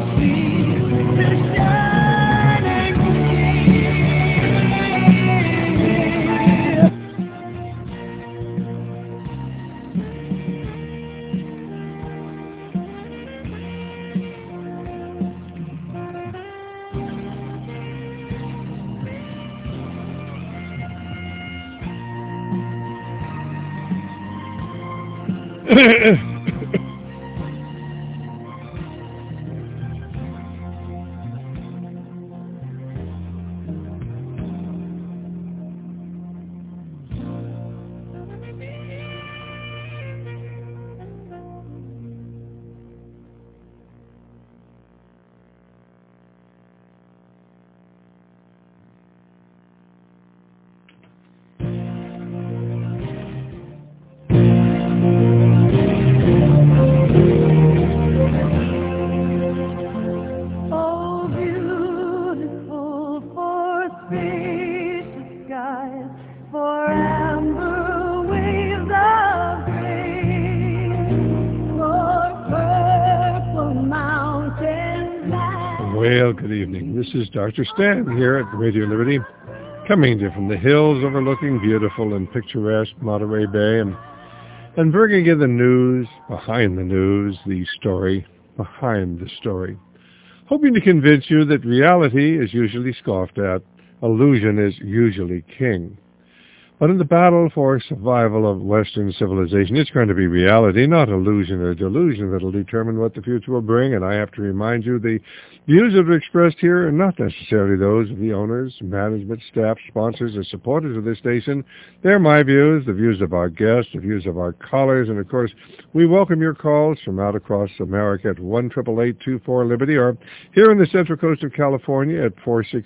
Well, good evening. This is Dr. Stan here at Radio Liberty, coming to you from the hills overlooking beautiful and picturesque Monterey Bay, and bringing you the news, behind the news, the story behind the story. Hoping to convince you that reality is usually scoffed at, illusion is usually king. But in the battle for survival of Western civilization, it's going to be reality, not illusion or delusion, that will determine what the future will bring. And I have to remind you, the views that are expressed here are not necessarily those of the owners, management, staff, sponsors, or supporters of this station. They're my views, the views of our guests, the views of our callers. And, of course, we welcome your calls from out across America at 1-888-24-LIBERTY, or here in the Central Coast of California at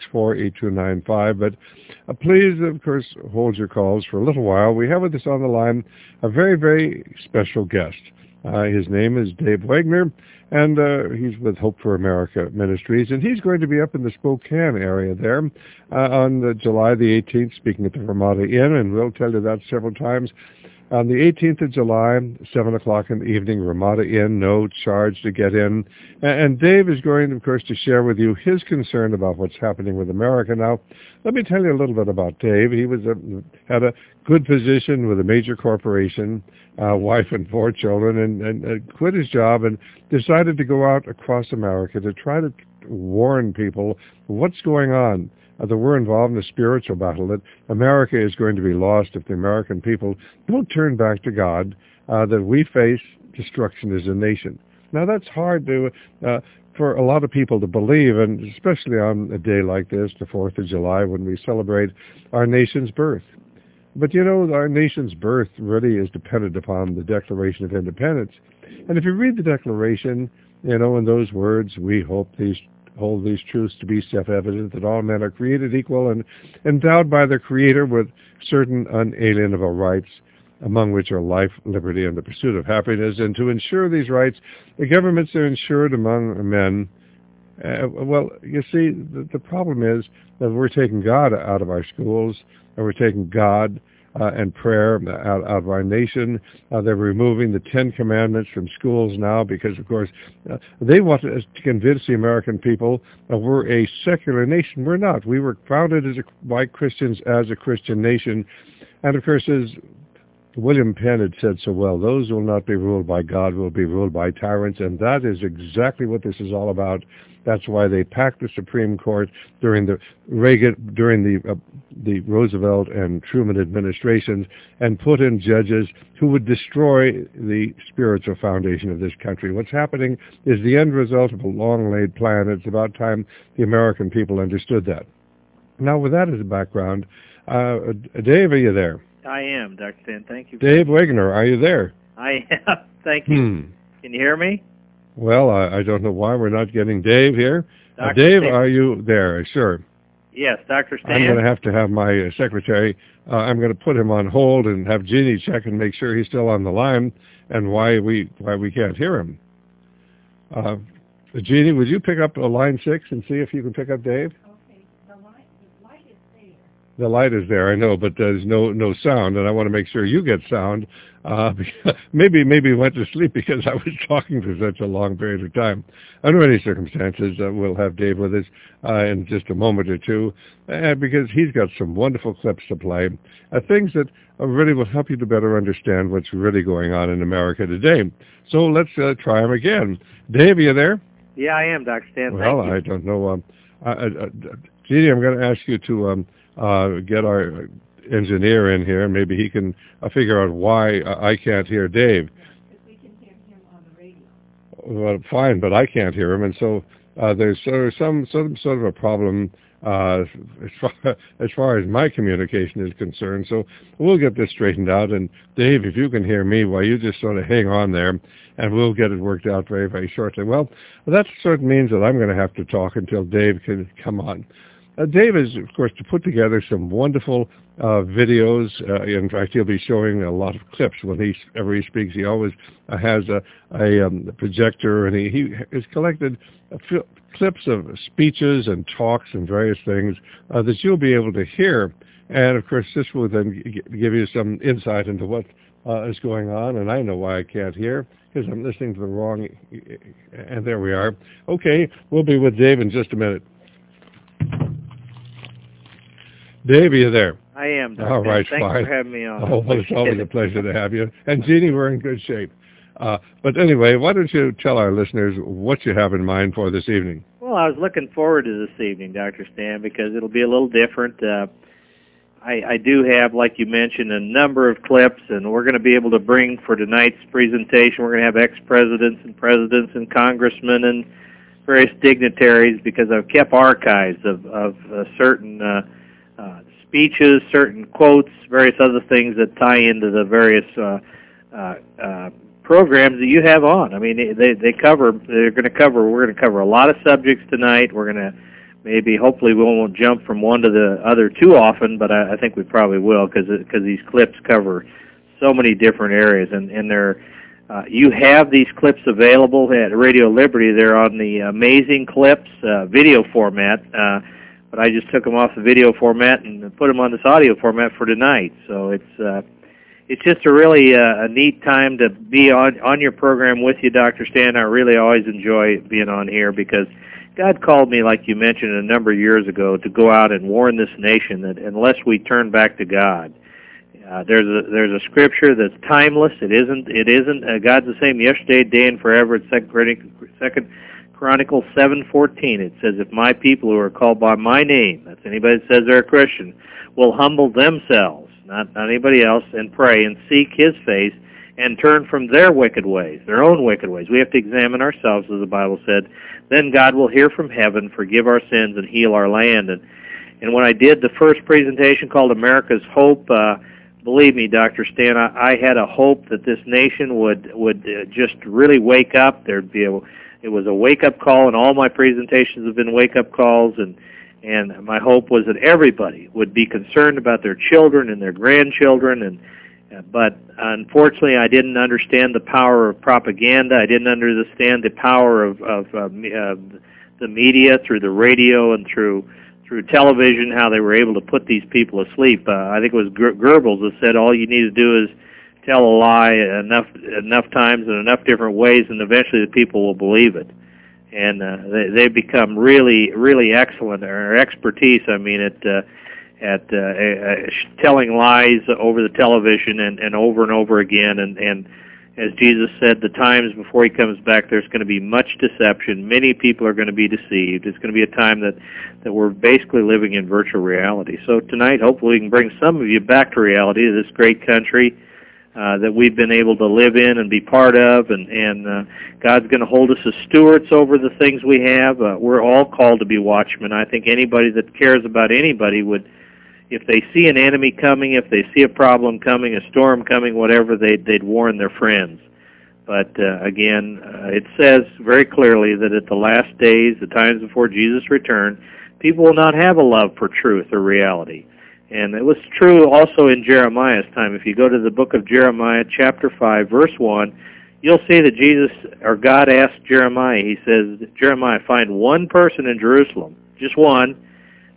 464-8295. But please, of course, hold your calls for a little while. We have with us on the line a very, very special guest. His name is Dave Wagner, and he's with Hope for America Ministries, and he's going to be up in the Spokane area there on July the 18th, speaking at the Ramada Inn, and we'll tell you that several times. On the 18th of July, 7 o'clock in the evening, Ramada Inn, no charge to get in. And Dave is going, of course, to share with you his concern about what's happening with America. Now, let me tell you a little bit about Dave. He had a good position with a major corporation, wife and 4 children, and quit his job and decided to go out across America to try to warn people what's going on. That we're involved in a spiritual battle, that America is going to be lost if the American people don't turn back to God, that we face destruction as a nation. Now, that's hard for a lot of people to believe, and especially on a day like this, the 4th of July, when we celebrate our nation's birth. But, you know, our nation's birth really is dependent upon the Declaration of Independence. And if you read the Declaration, you know, in those words, we hold these truths to be self-evident, that all men are created equal and endowed by their Creator with certain unalienable rights, among which are life, liberty, and the pursuit of happiness. And to ensure these rights, the governments are ensured among men. Well, you see, the problem is that we're taking God out of our schools, and we're taking God and prayer out of our nation. They're removing the 10 Commandments from schools now because, of course, they want us to convince the American people that we're a secular nation. We're not. We were founded by Christians as a Christian nation. And, of course, as William Penn had said so well, those who will not be ruled by God will be ruled by tyrants, and that is exactly what this is all about. That's why they packed the Supreme Court during the Roosevelt and Truman administrations and put in judges who would destroy the spiritual foundation of this country. What's happening is the end result of a long-laid plan. It's about time the American people understood that. Now, with that as a background, Dave, are you there? I am, Dr. Stan. Thank you. Dave Wagner, are you there? I am. Thank you. Can you hear me? Well, I don't know why we're not getting Dave here. Dave, Stan. Are you there? Sure. Yes, Dr. Stan. I'm going to have my secretary, I'm going to put him on hold and have Jeannie check and make sure he's still on the line and why we can't hear him. Jeannie, would you pick up line 6 and see if you can pick up Dave? Okay, the light is there. The light is there, I know, but there's no sound, and I want to make sure you get sound. Maybe he went to sleep because I was talking for such a long period of time. Under any circumstances, we'll have Dave with us in just a moment or two, because he's got some wonderful clips to play, things that really will help you to better understand what's really going on in America today. So let's try him again. Dave, are you there? Yeah, I am, Dr. Stan. Well, Thank you. I don't know. Jeannie, I'm going to ask you to get our engineer in here. Maybe he can figure out why I can't hear Dave. Because we can hear him on the radio. Well, fine, but I can't hear him, and so there's some sort of a problem as far as my communication is concerned. So we'll get this straightened out. And Dave, if you can hear me, well, you just sort of hang on there, and we'll get it worked out very, very shortly. Well, that sort of means that I'm going to have to talk until Dave can come on. Dave is, of course, to put together some wonderful videos. In fact, he'll be showing a lot of clips whenever he speaks. He always has a projector, and he has collected clips of speeches and talks and various things that you'll be able to hear. And, of course, this will then give you some insight into what is going on. And I know why I can't hear, because I'm listening to the wrong... And there we are. Okay, we'll be with Dave in just a minute. Dave, are you there? I am, Dr. All right, Thanks fine. for having me on. Oh, well, it's always a pleasure to have you. And Jeannie, we're in good shape. But anyway, why don't you tell our listeners what you have in mind for this evening? Well, I was looking forward to this evening, Dr. Stan, because it'll be a little different. I do have, like you mentioned, a number of clips, and we're going to be able to bring for tonight's presentation, we're going to have ex-presidents and congressmen and various dignitaries, because I've kept archives of certain speeches, certain quotes, various other things that tie into the various programs that you have on. I mean, we're going to cover a lot of subjects tonight. We're going to hopefully we won't jump from one to the other too often, but I think we probably will, because these clips cover so many different areas, and they're you have these clips available at Radio Liberty. They're on the Amazing Clips video format. But I just took them off the video format and put them on this audio format for tonight. So it's just a really a neat time to be on your program with you, Dr. Stan. I really always enjoy being on here, because God called me, like you mentioned, a number of years ago, to go out and warn this nation that unless we turn back to God, there's a scripture that's timeless. It isn't. God's the same yesterday, today, and forever. It's Second Chronicles 7:14. It says, if my people who are called by my name, that's anybody that says they're a Christian, will humble themselves, not anybody else, and pray and seek his face and turn from their wicked ways, their own wicked ways. We have to examine ourselves, as the Bible said. Then God will hear from heaven, forgive our sins, and heal our land. And when I did the first presentation called America's Hope, believe me, Dr. Stan, I had a hope that this nation would just really wake up. It was a wake-up call, and all my presentations have been wake-up calls, and my hope was that everybody would be concerned about their children and their grandchildren, but unfortunately I didn't understand the power of propaganda. I didn't understand the power of the media through the radio and through television, how they were able to put these people asleep. I think it was Goebbels that said all you need to do is tell a lie enough times in enough different ways, and eventually the people will believe it. And they become really, really excellent, or expertise, I mean, at telling lies over the television and over again. And as Jesus said, the times before he comes back, there's going to be much deception. Many people are going to be deceived. It's going to be a time that we're basically living in virtual reality. So tonight, hopefully we can bring some of you back to reality, to this great country that we've been able to live in and be part of, and God's going to hold us as stewards over the things we have. We're all called to be watchmen. I think anybody that cares about anybody would, if they see an enemy coming, if they see a problem coming, a storm coming, whatever, they'd warn their friends. But again, it says very clearly that at the last days, the times before Jesus' return, people will not have a love for truth or reality. And it was true also in Jeremiah's time. If you go to the book of Jeremiah, chapter 5, verse 1, you'll see that Jesus, or God asked Jeremiah, he says, Jeremiah, find one person in Jerusalem, just one,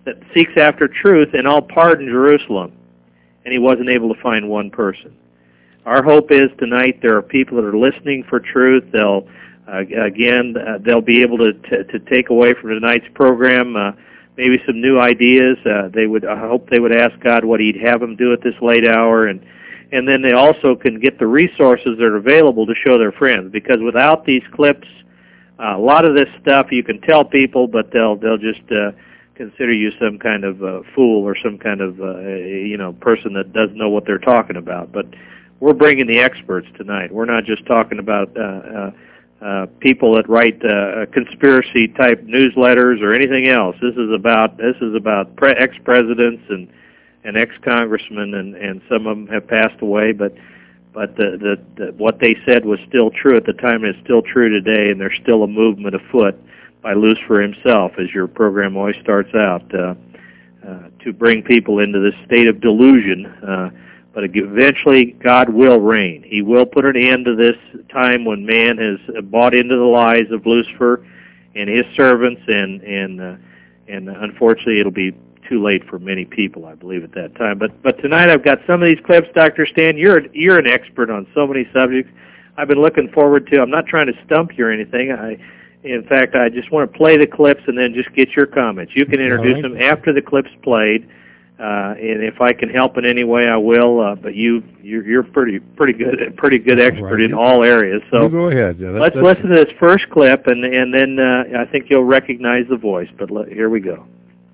that seeks after truth, and I'll pardon Jerusalem. And he wasn't able to find one person. Our hope is tonight there are people that are listening for truth. They'll be able to take away from tonight's program maybe some new ideas. I hope they would ask God what He'd have them do at this late hour, and then they also can get the resources that are available to show their friends. Because without these clips, a lot of this stuff you can tell people, but they'll just consider you some kind of fool or some kind of person that doesn't know what they're talking about. But we're bringing the experts tonight. We're not just talking about people that write conspiracy type newsletters or anything else. This is about ex-presidents and ex-congressmen, and some of them have passed away, but what they said was still true at the time, and it's still true today, and there's still a movement afoot by Lucifer himself, as your program always starts out, to bring people into this state of delusion. But eventually, God will reign. He will put an end to this time when man has bought into the lies of Lucifer and his servants, and unfortunately, it'll be too late for many people, I believe, at that time. But tonight, I've got some of these clips, Dr. Stan. You're an expert on so many subjects. I've been looking forward to. I'm not trying to stump you or anything. In fact, I just want to play the clips and then just get your comments. You can introduce them after the clip's played. And if I can help in any way, I will. But you're pretty good expert in all areas. So you go ahead. Yeah, let's listen to this first clip, and then I think you'll recognize the voice. But here we go.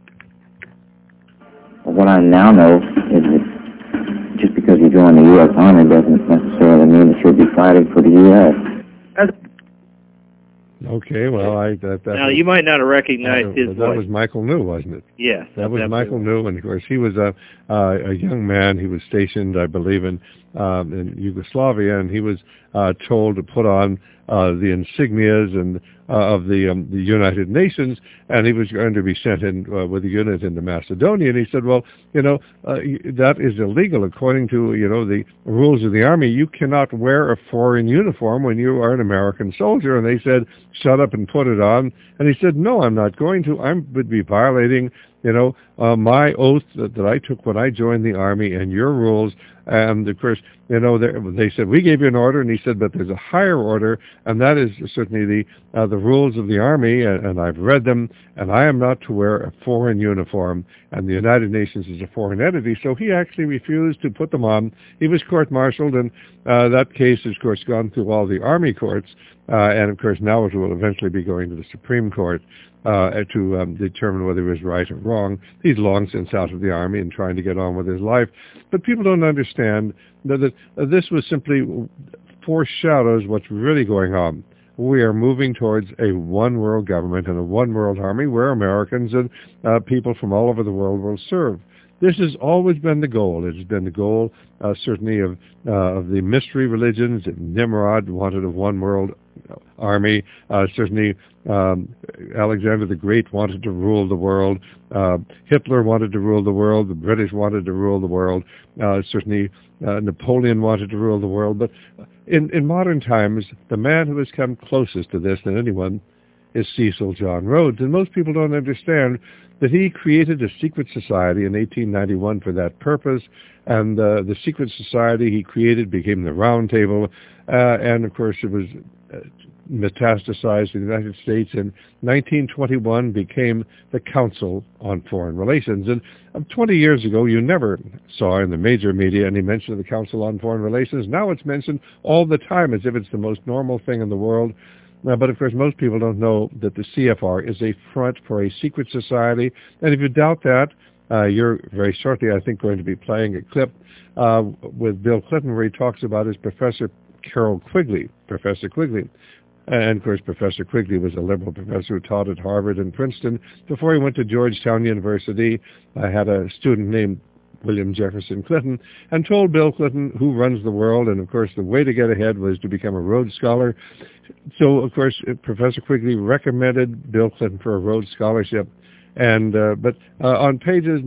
What I now know is that just because you join the U.S. Army doesn't necessarily mean that you'll be fighting for the U.S. Okay, well, now you might not have recognized his voice. That was Michael New, wasn't it? Yes, that was Michael New, and of course he was a young man. He was stationed, I believe, in Yugoslavia, and he was told to put on the insignias and of the United Nations, and he was going to be sent in with a unit into Macedonia. And he said, well, that is illegal according to the rules of the Army. You cannot wear a foreign uniform when you are an American soldier. And they said, shut up and put it on. And he said, no, I'm not going to. I would be violating my oath that I took when I joined the Army and your rules. And, of course, they said, we gave you an order. And he said, but there's a higher order, and that is certainly the rules of the Army, and I've read them, and I am not to wear a foreign uniform, and the United Nations is a foreign entity. So he actually refused to put them on. He was court-martialed, and that case has, of course, gone through all the Army courts, and, of course, now it will eventually be going to the Supreme Court to determine whether he was right or wrong. He's long since out of the Army and trying to get on with his life. But people don't understand that this was simply foreshadows what's really going on. We are moving towards a one-world government and a one-world army where Americans and people from all over the world will serve. This has always been the goal. It has been the goal, certainly, of the mystery religions. Nimrod wanted a one-world army. Certainly, Alexander the Great wanted to rule the world. Hitler wanted to rule the world. The British wanted to rule the world. Certainly, Napoleon wanted to rule the world. But in modern times, the man who has come closest to this than anyone is Cecil John Rhodes. And most people don't understand that he created a secret society in 1891 for that purpose, and the secret society he created became the Round Table, and of course it was metastasized in the United States. In 1921 became the Council on Foreign Relations. And 20 years ago, you never saw in the major media any mention of the Council on Foreign Relations. Now it's mentioned all the time as if it's the most normal thing in the world. But, of course, most people don't know that the CFR is a front for a secret society. And if you doubt that, you're very shortly, I think, going to be playing a clip with Bill Clinton where he talks about his Professor Carroll Quigley, Professor Quigley. And, of course, Professor Quigley was a liberal professor who taught at Harvard and Princeton. Before he went to Georgetown University, I had a student named William Jefferson Clinton, and told Bill Clinton who runs the world, and of course the way to get ahead was to become a Rhodes Scholar. So of course Professor Quigley recommended Bill Clinton for a Rhodes Scholarship, and but on pages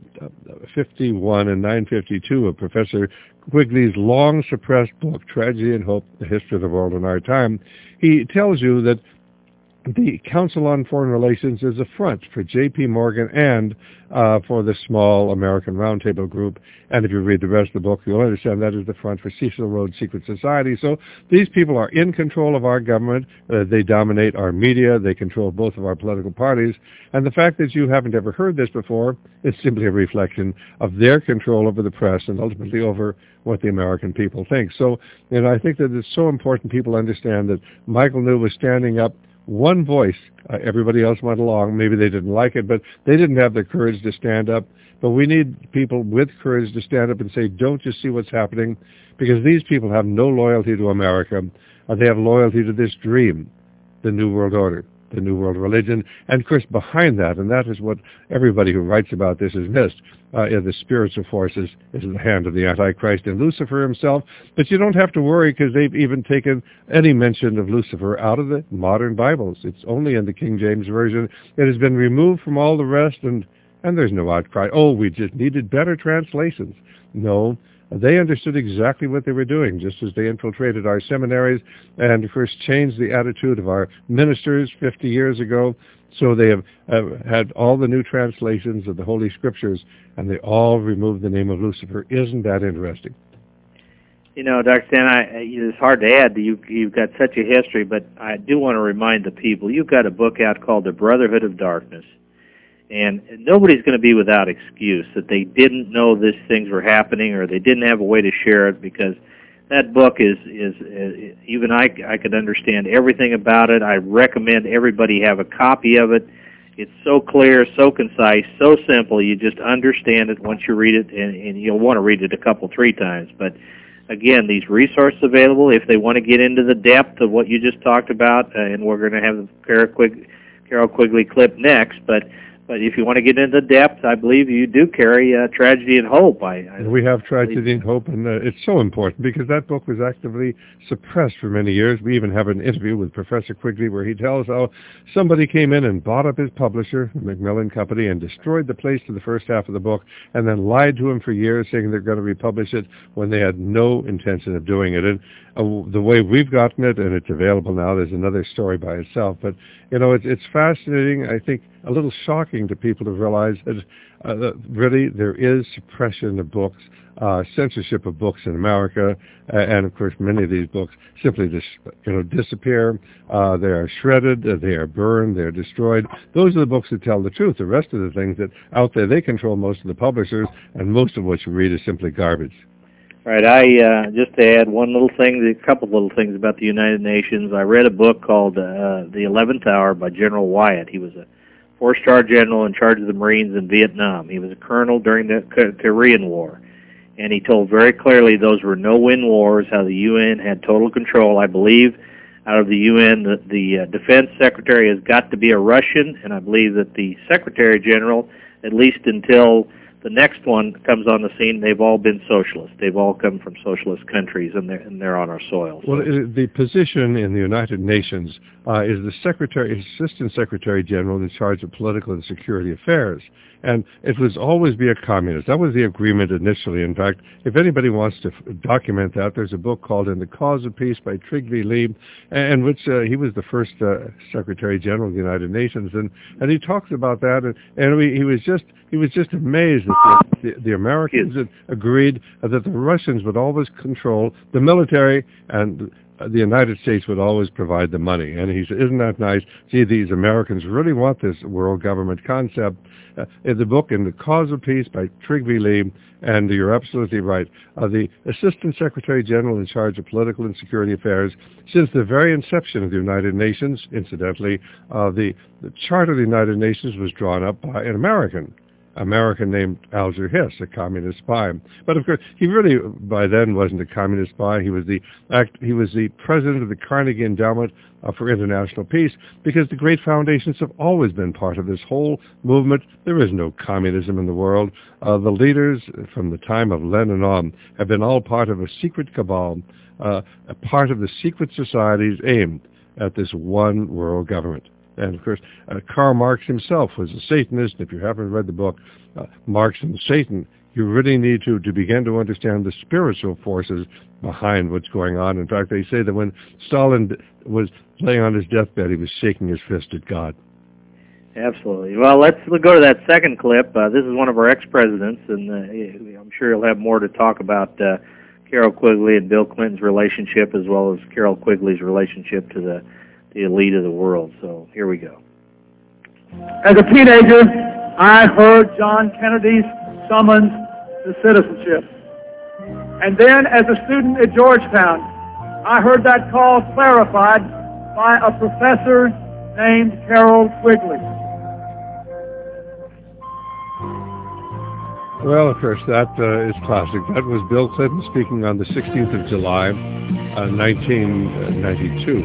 951 and 952 of Professor Quigley's long suppressed book, Tragedy and Hope, The History of the World in Our Time, he tells you that the Council on Foreign Relations is a front for J.P. Morgan and for the small American Roundtable Group. And if you read the rest of the book, you'll understand that is the front for Cecil Rhodes' Secret Society. So these people are in control of our government. They dominate our media. They control both of our political parties. And the fact that you haven't ever heard this before is simply a reflection of their control over the press and ultimately over what the American people think. So, I think that it's so important people understand that Michael New was standing up one voice. Everybody else went along. Maybe they didn't like it, but they didn't have the courage to stand up. But we need people with courage to stand up and say, don't just see what's happening, because these people have no loyalty to America. They have loyalty to this dream, the New World Order, the New World Religion, and of course behind that, and that is what everybody who writes about this has missed, the spiritual forces is in the hand of the Antichrist and Lucifer himself. But you don't have to worry, because they've even taken any mention of Lucifer out of the modern Bibles. It's only in the King James Version. It has been removed from all the rest, and there's no outcry. Oh, we just needed better translations. No. They understood exactly what they were doing, just as they infiltrated our seminaries and, of course, changed the attitude of our ministers 50 years ago. So they have had all the new translations of the Holy Scriptures, and they all removed the name of Lucifer. Isn't that interesting? Dr. Stan, it's hard to add. You've got such a history, but I do want to remind the people, you've got a book out called The Brotherhood of Darkness. And nobody's going to be without excuse that they didn't know these things were happening, or they didn't have a way to share it, because that book is even I could understand everything about it. I recommend everybody have a copy of it. It's so clear, so concise, so simple. You just understand it once you read it, and you'll want to read it three times. But again, these resources available if they want to get into the depth of what you just talked about, and we're going to have the Carol Quigley clip next, But if you want to get into depth, I believe you do carry Tragedy and Hope. We have Tragedy and Hope, and it's so important because that book was actively suppressed for many years. We even have an interview with Professor Quigley where he tells how somebody came in and bought up his publisher, the Macmillan Company, and destroyed the place to the first half of the book, and then lied to him for years saying they're going to republish it when they had no intention of doing it. And the way we've gotten it, and it's available now, there's another story by itself. But, it's fascinating, I think, a little shocking to people to realize that really there is suppression of books, censorship of books in America, and of course many of these books simply disappear. They are shredded, they are burned, they are destroyed. Those are the books that tell the truth. The rest of the things that out there, they control most of the publishers, and most of what you read is simply garbage. Right. Just to add a couple little things about the United Nations. I read a book called The 11th Hour by General Wyatt. He was a 4-star general in charge of the Marines in Vietnam. He was a colonel during the Korean War. And he told very clearly those were no-win wars, how the UN had total control. I believe out of the UN, the defense secretary has got to be a Russian, and I believe that the secretary general, at least until the next one comes on the scene, they've all been socialists. They've all come from socialist countries, and they're on our soil. Well, the position in the United Nations is the Assistant Secretary General in charge of political and security affairs. And it was always be a communist. That was the agreement initially. In fact, if anybody wants to document that, there's a book called In the Cause of Peace by Trygve Lie, in which he was the first Secretary General of the United Nations, and he talks about that, and he was just amazed that the Americans had agreed that the Russians would always control the military and the United States would always provide the money. And he said, isn't that nice? Gee, these Americans really want this world government concept. In the book, In the Cause of Peace by Trygve Lie, and you're absolutely right, the Assistant Secretary General in charge of political and security affairs, since the very inception of the United Nations, incidentally, the Charter of the United Nations was drawn up by an American named Alger Hiss, a communist spy. But of course, he really by then wasn't a communist spy. He was the president of the Carnegie Endowment for International Peace, because the great foundations have always been part of this whole movement. There is no communism in the world. The leaders from the time of Lenin on have been all part of a secret cabal, a part of the secret societies aimed at this one world government. And, of course, Karl Marx himself was a Satanist. If you haven't read the book, Marx and Satan, you really need to begin to understand the spiritual forces behind what's going on. In fact, they say that when Stalin was laying on his deathbed, he was shaking his fist at God. Absolutely. Well, let's go to that second clip. This is one of our ex-presidents, and I'm sure he'll have more to talk about Carroll Quigley and Bill Clinton's relationship, as well as Carroll Quigley's relationship to the elite of the world. So here we go. As a teenager, I heard John Kennedy's summons to citizenship. And then as a student at Georgetown, I heard that call clarified by a professor named Carroll Quigley. Well, of course, that is classic. That was Bill Clinton speaking on the 16th of July, 1992.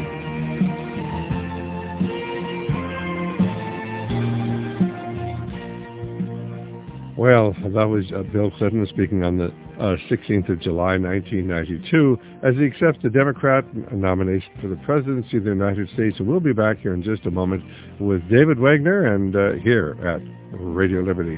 Well, that was Bill Clinton speaking on the 16th of July, 1992, as he accepts the Democrat nomination for the presidency of the United States. And we'll be back here in just a moment with David Wagner and here at Radio Liberty.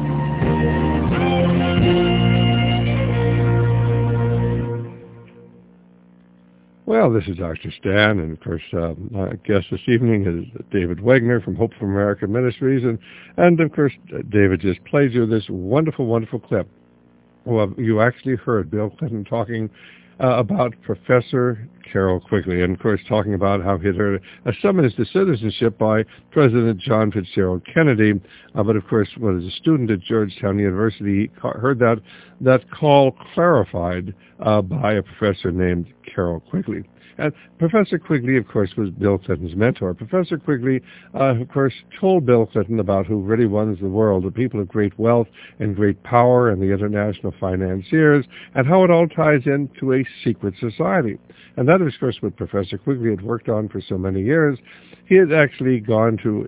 Well, this is Dr. Stan, and of course, my guest this evening is David Wagner from Hope for America Ministries, and of course, David just played you this wonderful, wonderful clip. Well, you actually heard Bill Clinton talking about Professor Carroll Quigley, and of course talking about how he'd heard a summons to citizenship by President John Fitzgerald Kennedy, but of course, when as a student at Georgetown University, he heard that call clarified by a professor named Carroll Quigley. And Professor Quigley, of course, was Bill Clinton's mentor. Professor Quigley, of course, told Bill Clinton about who really runs the world, the people of great wealth and great power and the international financiers, and how it all ties into a secret society. And that is, of course, what Professor Quigley had worked on for so many years. He had actually gone to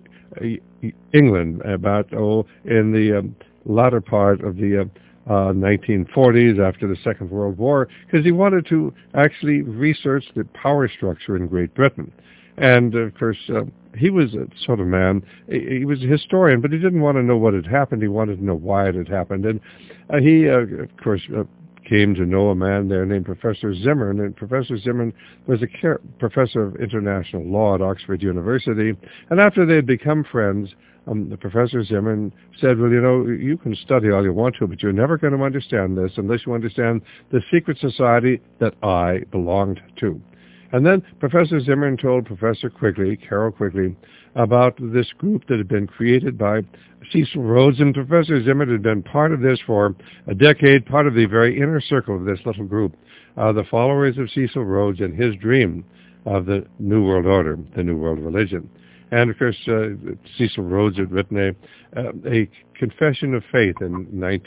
England in the latter part of the 1940s, after the Second World War, because he wanted to actually research the power structure in Great Britain. And, of course, he was a sort of man, he was a historian, but he didn't want to know what had happened. He wanted to know why it had happened. And he, of course, came to know a man there named Professor Zimmern, and Professor Zimmern was a professor of international law at Oxford University. And after they had become friends, the Professor Zimmern said, well, you know, you can study all you want to, but you're never going to understand this unless you understand the secret society that I belonged to. And then Professor Zimmern told Professor Quigley, Carroll Quigley, about this group that had been created by Cecil Rhodes, and Professor Zimmern had been part of this for a decade, part of the very inner circle of this little group, the followers of Cecil Rhodes and his dream of the New World Order, the New World Religion. And, of course, Cecil Rhodes had written a confession of faith in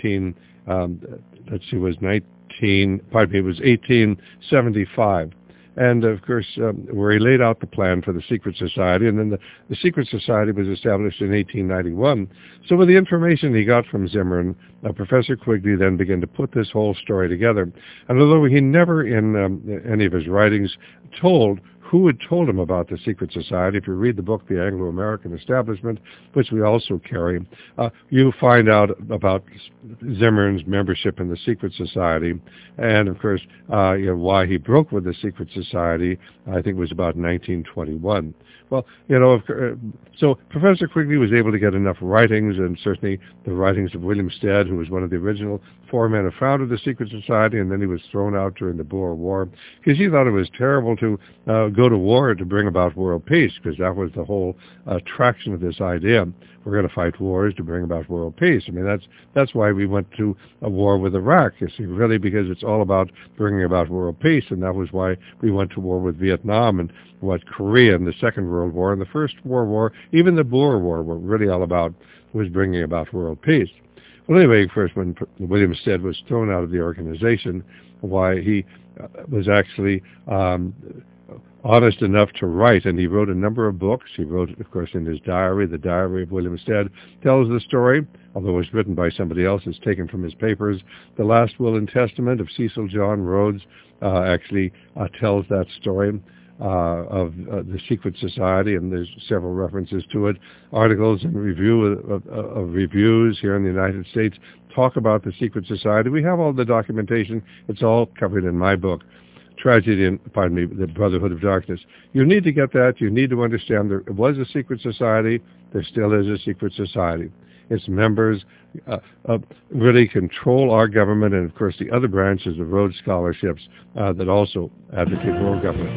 1875. And, of course, where he laid out the plan for the secret society, and then the secret society was established in 1891. So with the information he got from Zimmern, Professor Quigley then began to put this whole story together. And although he never in any of his writings told who had told him about the secret society, if you read the book, The Anglo-American Establishment, which we also carry, you find out about Zimmern's membership in the secret society, and of course, why he broke with the secret society. I think it was about 1921. Well, so Professor Quigley was able to get enough writings, and certainly the writings of William Stead, who was one of the original four men who founded the secret society, and then he was thrown out during the Boer War, because he thought it was terrible to go to war to bring about world peace, because that was the whole attraction of this idea. We're going to fight wars to bring about world peace. I mean, that's why we went to a war with Iraq, you see, really, because it's all about bringing about world peace, and that was why we went to war with Vietnam and Korea in the Second World War, and the First World War, even the Boer War, were really all about, was bringing about world peace. Well, anyway, first, when William Stead was thrown out of the organization, why he was actually honest enough to write, and he wrote a number of books. He wrote, of course, in his diary, the Diary of William Stead, tells the story, although it was written by somebody else, it's taken from his papers. The Last Will and Testament of Cecil John Rhodes actually tells that story. of the secret society, and there's several references to it. Articles and reviews here in the United States talk about the secret society. We have all the documentation. It's all covered in my book, The Brotherhood of Darkness. You need to get that. You need to understand there was a secret society. There still is a secret society. Its members really control our government and, of course, the other branches of Rhodes Scholarships that also advocate world government.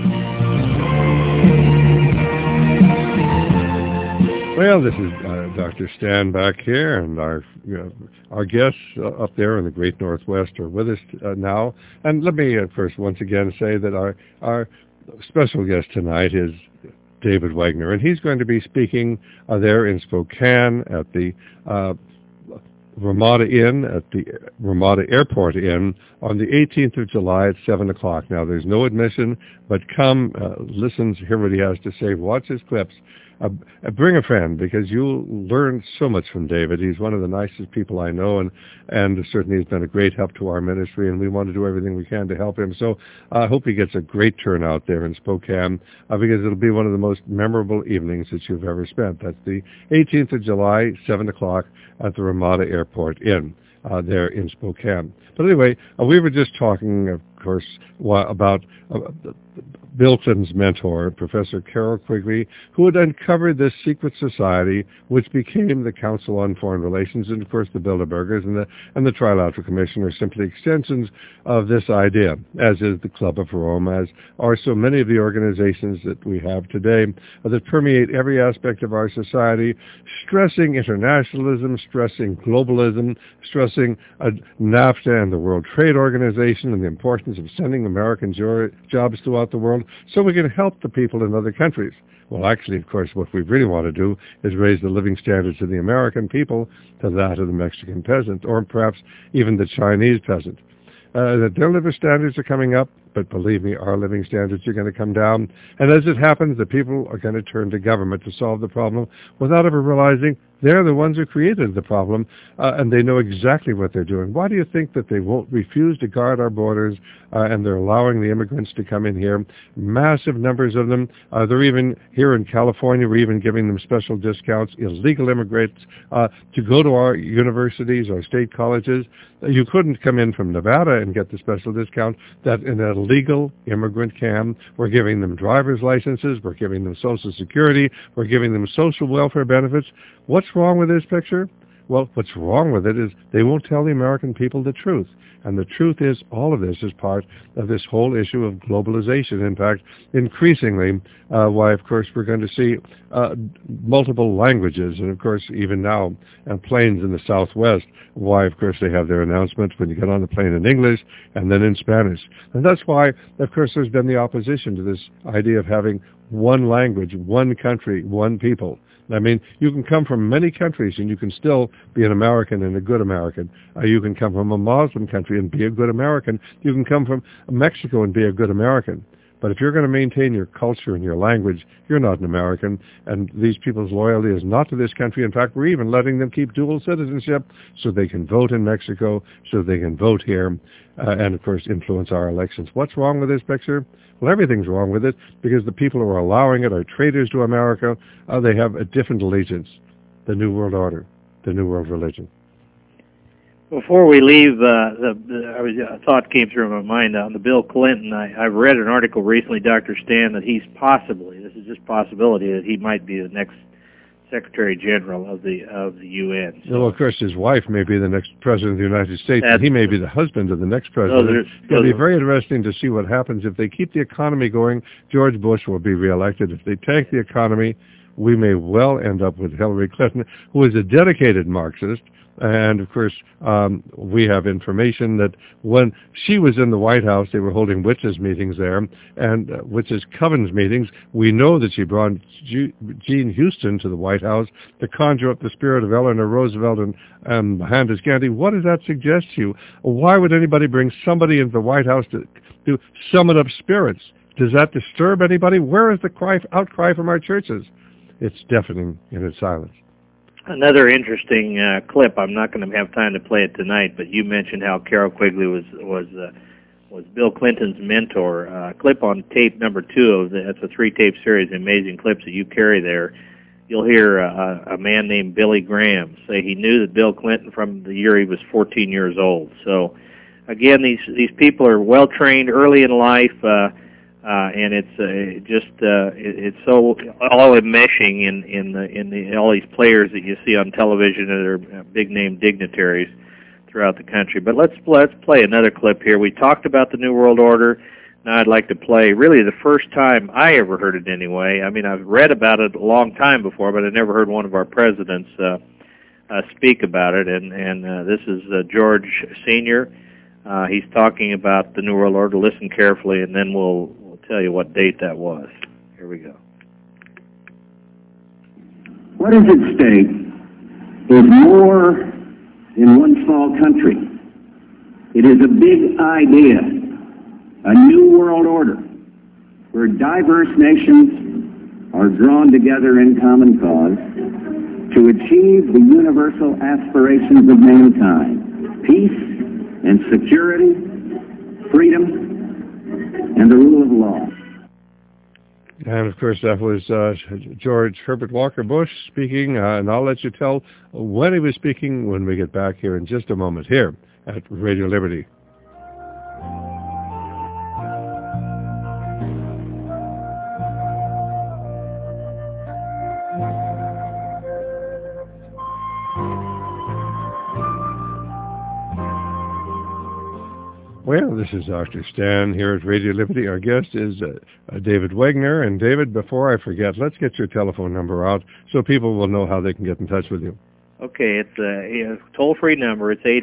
Well, this is Dr. Stan back here, and our guests up there in the Great Northwest are with us now. And let me first once again say that our special guest tonight is David Wagner, and he's going to be speaking there in Spokane at the Ramada Inn, at the Ramada Airport Inn, on the 18th of July at 7 o'clock. Now, there's no admission, but come, listen, hear what he has to say, watch his clips. Bring a friend, because you'll learn so much from David. He's one of the nicest people I know, and certainly he's been a great help to our ministry, and we want to do everything we can to help him. So I hope he gets a great turnout there in Spokane, because it'll be one of the most memorable evenings that you've ever spent. That's the 18th of July, 7 o'clock at the Ramada Airport Inn there in Spokane. But anyway, we were just talking, of course, about Bill Clinton's mentor, Professor Carroll Quigley, who had uncovered this secret society, which became the Council on Foreign Relations, and of course the Bilderbergers and the Trilateral Commission are simply extensions of this idea, as is the Club of Rome, as are so many of the organizations that we have today that permeate every aspect of our society, stressing internationalism, stressing globalism, stressing NAFTA and the World Trade Organization and the importance of sending American jobs throughout the world so we can help the people in other countries. Well, actually, of course, what we really want to do is raise the living standards of the American people to that of the Mexican peasant, or perhaps even the Chinese peasant. That their living standards are coming up, but believe me, our living standards are going to come down. And as it happens, the people are going to turn to government to solve the problem without ever realizing they're the ones who created the problem, and they know exactly what they're doing. Why do you think that they won't refuse to guard our borders, and they're allowing the immigrants to come in here? Massive numbers of them. They're even here in California, we're even giving them special discounts, illegal immigrants, to go to our universities, our state colleges. You couldn't come in from Nevada and get the special discount. That in a legal immigrant camp, we're giving them driver's licenses, we're giving them Social Security, we're giving them social welfare benefits. What's wrong with this picture? Well, what's wrong with it is they won't tell the American people the truth. And the truth is all of this is part of this whole issue of globalization. In fact, increasingly, why, of course, we're going to see multiple languages. And, of course, even now, planes in the Southwest, why, of course, they have their announcements when you get on the plane in English and then in Spanish. And that's why, of course, there's been the opposition to this idea of having one language, one country, one people. I mean, you can come from many countries and you can still be an American and a good American. You can come from a Muslim country and be a good American. You can come from Mexico and be a good American. But if you're going to maintain your culture and your language, you're not an American. And these people's loyalty is not to this country. In fact, we're even letting them keep dual citizenship so they can vote in Mexico, so they can vote here, and, of course, influence our elections. What's wrong with this picture? Well, everything's wrong with it, because the people who are allowing it are traitors to America. They have a different allegiance, the New World Order, the New World Religion. Before we leave, a thought came through my mind on the Bill Clinton. I read an article recently, Dr. Stan, that he's possibly, this is just possibility, that he might be the next Secretary General of the UN. So, well, of course, his wife may be the next President of the United States, and he may be the husband of the next president. It's going to be very interesting to see what happens. If they keep the economy going, George Bush will be reelected. If they tank the economy, we may well end up with Hillary Clinton, who is a dedicated Marxist. And, of course, we have information that when she was in the White House, they were holding witches' meetings there, and witches' covens meetings. We know that she brought Jean Houston to the White House to conjure up the spirit of Eleanor Roosevelt and Mohandas Gandhi. What does that suggest to you? Why would anybody bring somebody into the White House to summon up spirits? Does that disturb anybody? Where is the outcry from our churches? It's deafening in its silence. Another interesting clip. I'm not going to have time to play it tonight, but you mentioned how Carroll Quigley was was Bill Clinton's mentor. Clip on tape number 2 of that's a 3-tape series, amazing clips that you carry there. You'll hear a man named Billy Graham say he knew that Bill Clinton from the year he was 14 years old. So, again, these people are well trained early in life, and it's so all enmeshing in all these players that you see on television that are big name dignitaries throughout the country. But let's play another clip here. We talked about the New World Order. Now I'd like to play really the first time I ever heard it anyway. I mean, I've read about it a long time before, but I never heard one of our presidents speak about it. And this is George Sr. He's talking about the New World Order. Listen carefully, and then we'll tell you what date that was. Here we go. What is at stake is more than one small country. It is a big idea, a new world order, where diverse nations are drawn together in common cause to achieve the universal aspirations of mankind: peace and security, freedom, and the rule of law. And, of course, that was George Herbert Walker Bush speaking, and I'll let you tell when he was speaking when we get back here in just a moment here at Radio Liberty. Well, this is Dr. Stan here at Radio Liberty. Our guest is David Wegner. And David, before I forget, let's get your telephone number out so people will know how they can get in touch with you. Okay, it's a toll-free number. It's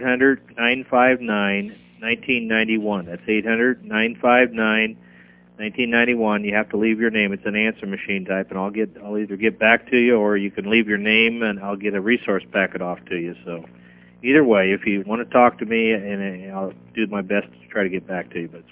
800-959-1991. That's 800-959-1991. You have to leave your name. It's an answer machine type, and I'll either get back to you, or you can leave your name, and I'll get a resource packet off to you. So either way, if you want to talk to me, and I'll do my best to try to get back to you. But it's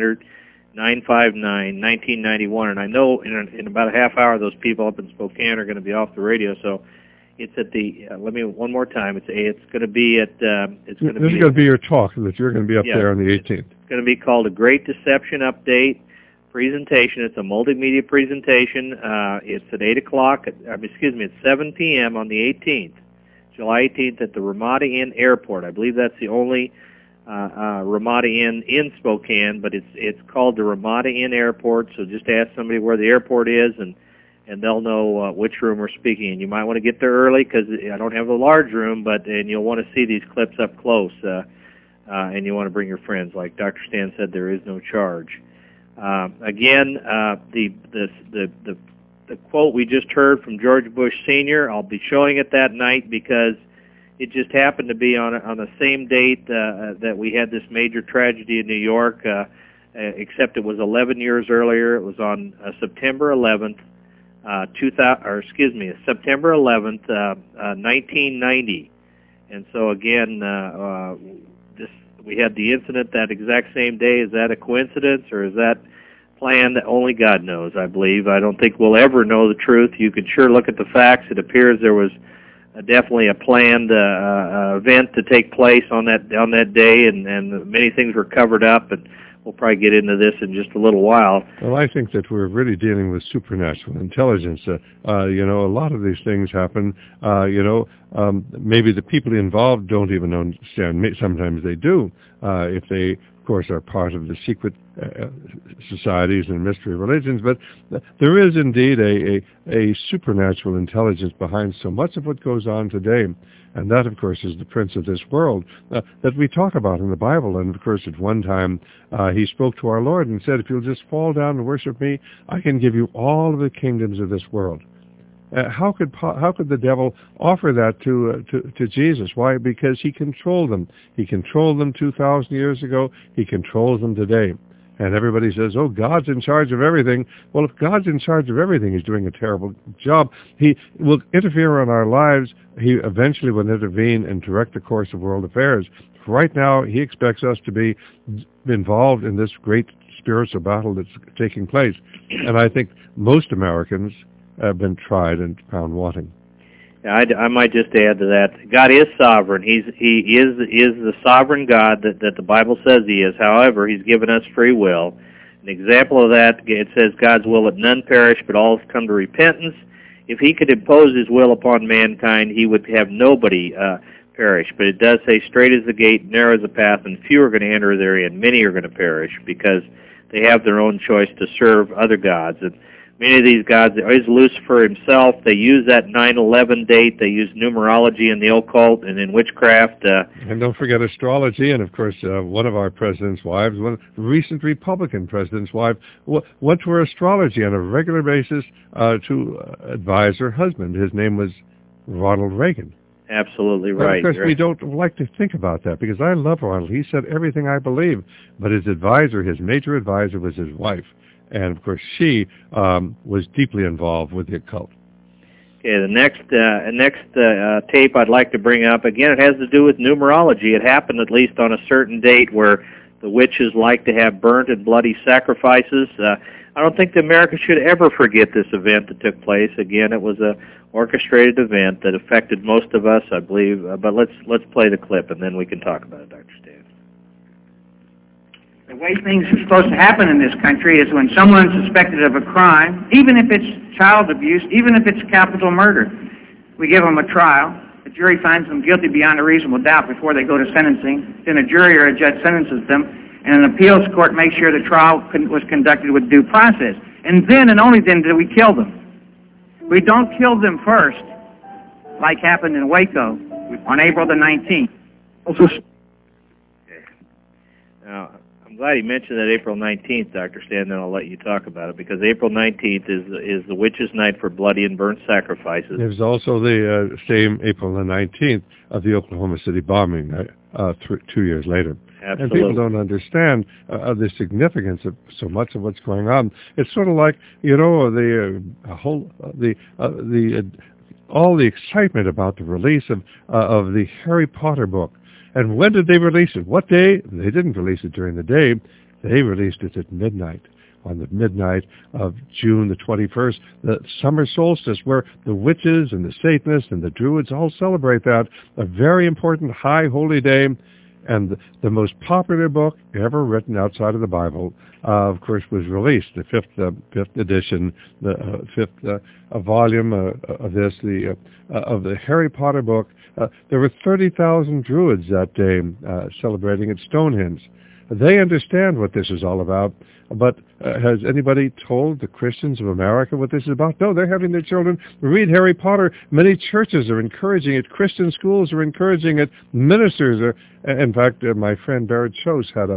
1-800-959-1991. And I know in about a half hour, those people up in Spokane are going to be off the radio. So it's at the. Let me one more time. It's going to be at. This is going to be your talk that you're going to be up there on the 18th. It's going to be called a Great Deception Update presentation. It's a multimedia presentation. It's at 8 o'clock. It's 7 p.m. on the 18th. July 18th at the Ramada Inn Airport. I believe that's the only Ramada Inn in Spokane, but it's called the Ramada Inn Airport. So just ask somebody where the airport is, and they'll know which room we're speaking in. You might want to get there early because I don't have a large room, and you'll want to see these clips up close, and you want to bring your friends. Like Dr. Stan said, there is no charge. Again, the quote we just heard from George Bush Sr., I'll be showing it that night because it just happened to be on the same date that we had this major tragedy in New York, except it was 11 years earlier. It was on September 11th, September 11th, 1990. And so again, we had the incident that exact same day. Is that a coincidence, or is that plan that only God knows? I believe. I don't think we'll ever know the truth. You can sure look at the facts. It appears there was definitely a planned event to take place on that day, and many things were covered up, and we'll probably get into this in just a little while. Well, I think that we're really dealing with supernatural intelligence. A lot of these things happen. Maybe the people involved don't even understand. Sometimes they do, if they, of course, are part of the secret societies and mystery religions. But there is indeed a supernatural intelligence behind so much of what goes on today. And that, of course, is the prince of this world that we talk about in the Bible. And, of course, at one time, he spoke to our Lord and said, if you'll just fall down and worship me, I can give you all of the kingdoms of this world. How could the devil offer that to Jesus? Why? Because he controlled them. He controlled them 2,000 years ago. He controls them today. And everybody says, oh, God's in charge of everything. Well, if God's in charge of everything, he's doing a terrible job. He will interfere in our lives. He eventually will intervene and direct the course of world affairs. Right now, he expects us to be involved in this great spiritual battle that's taking place. And I think most Americans have been tried and found wanting. I might just add to that. God is sovereign. He is the sovereign God that the Bible says He is. However, He's given us free will. An example of that, it says God's will that none perish, but all come to repentance. If He could impose His will upon mankind, He would have nobody perish. But it does say, straight is the gate, narrow is the path, and few are going to enter therein. Many are going to perish because they have their own choice to serve other gods. And many of these gods, there is Lucifer himself. They use that 9/11 date. They use numerology in the occult and in witchcraft. And don't forget astrology. And, of course, one of our president's wives, one of the recent Republican president's wife, went to her astrology on a regular basis to advise her husband. His name was Ronald Reagan. Absolutely right. But of course, we don't like to think about that because I love Ronald. He said everything I believe. But his advisor, his major advisor, was his wife. And, of course, she was deeply involved with the occult. Okay, the next tape I'd like to bring up, again, it has to do with numerology. It happened at least on a certain date where the witches like to have burnt and bloody sacrifices. I don't think America should ever forget this event that took place. Again, it was a orchestrated event that affected most of us, I believe. But let's play the clip, and then we can talk about it, Dr. Stan. The way things are supposed to happen in this country is when someone's suspected of a crime, even if it's child abuse, even if it's capital murder, we give them a trial. The jury finds them guilty beyond a reasonable doubt before they go to sentencing. Then a jury or a judge sentences them, and an appeals court makes sure the trial was conducted with due process. And then and only then do we kill them. We don't kill them first, like happened in Waco on April the 19th. Now, I'm glad you mentioned that April 19th, Dr. Stan, then I'll let you talk about it, because April 19th is the witches' night for bloody and burnt sacrifices. There's also the same April the 19th of the Oklahoma City bombing 2 years later. Absolutely. And people don't understand the significance of so much of what's going on. It's sort of like, all the excitement about the release of the Harry Potter book. And when did they release it? What day? They didn't release it during the day. They released it at midnight, on the midnight of June the 21st, the summer solstice, where the witches and the Satanists and the Druids all celebrate that, a very important high holy day. And the most popular book ever written outside of the Bible, of course, was released, the fifth edition, the fifth volume of this, of the Harry Potter book. There were 30,000 Druids that day celebrating at Stonehenge. They understand what this is all about, but has anybody told the Christians of America what this is about? No, they're having their children read Harry Potter. Many churches are encouraging it. Christian schools are encouraging it. Ministers are. In fact, my friend Barrett Schose had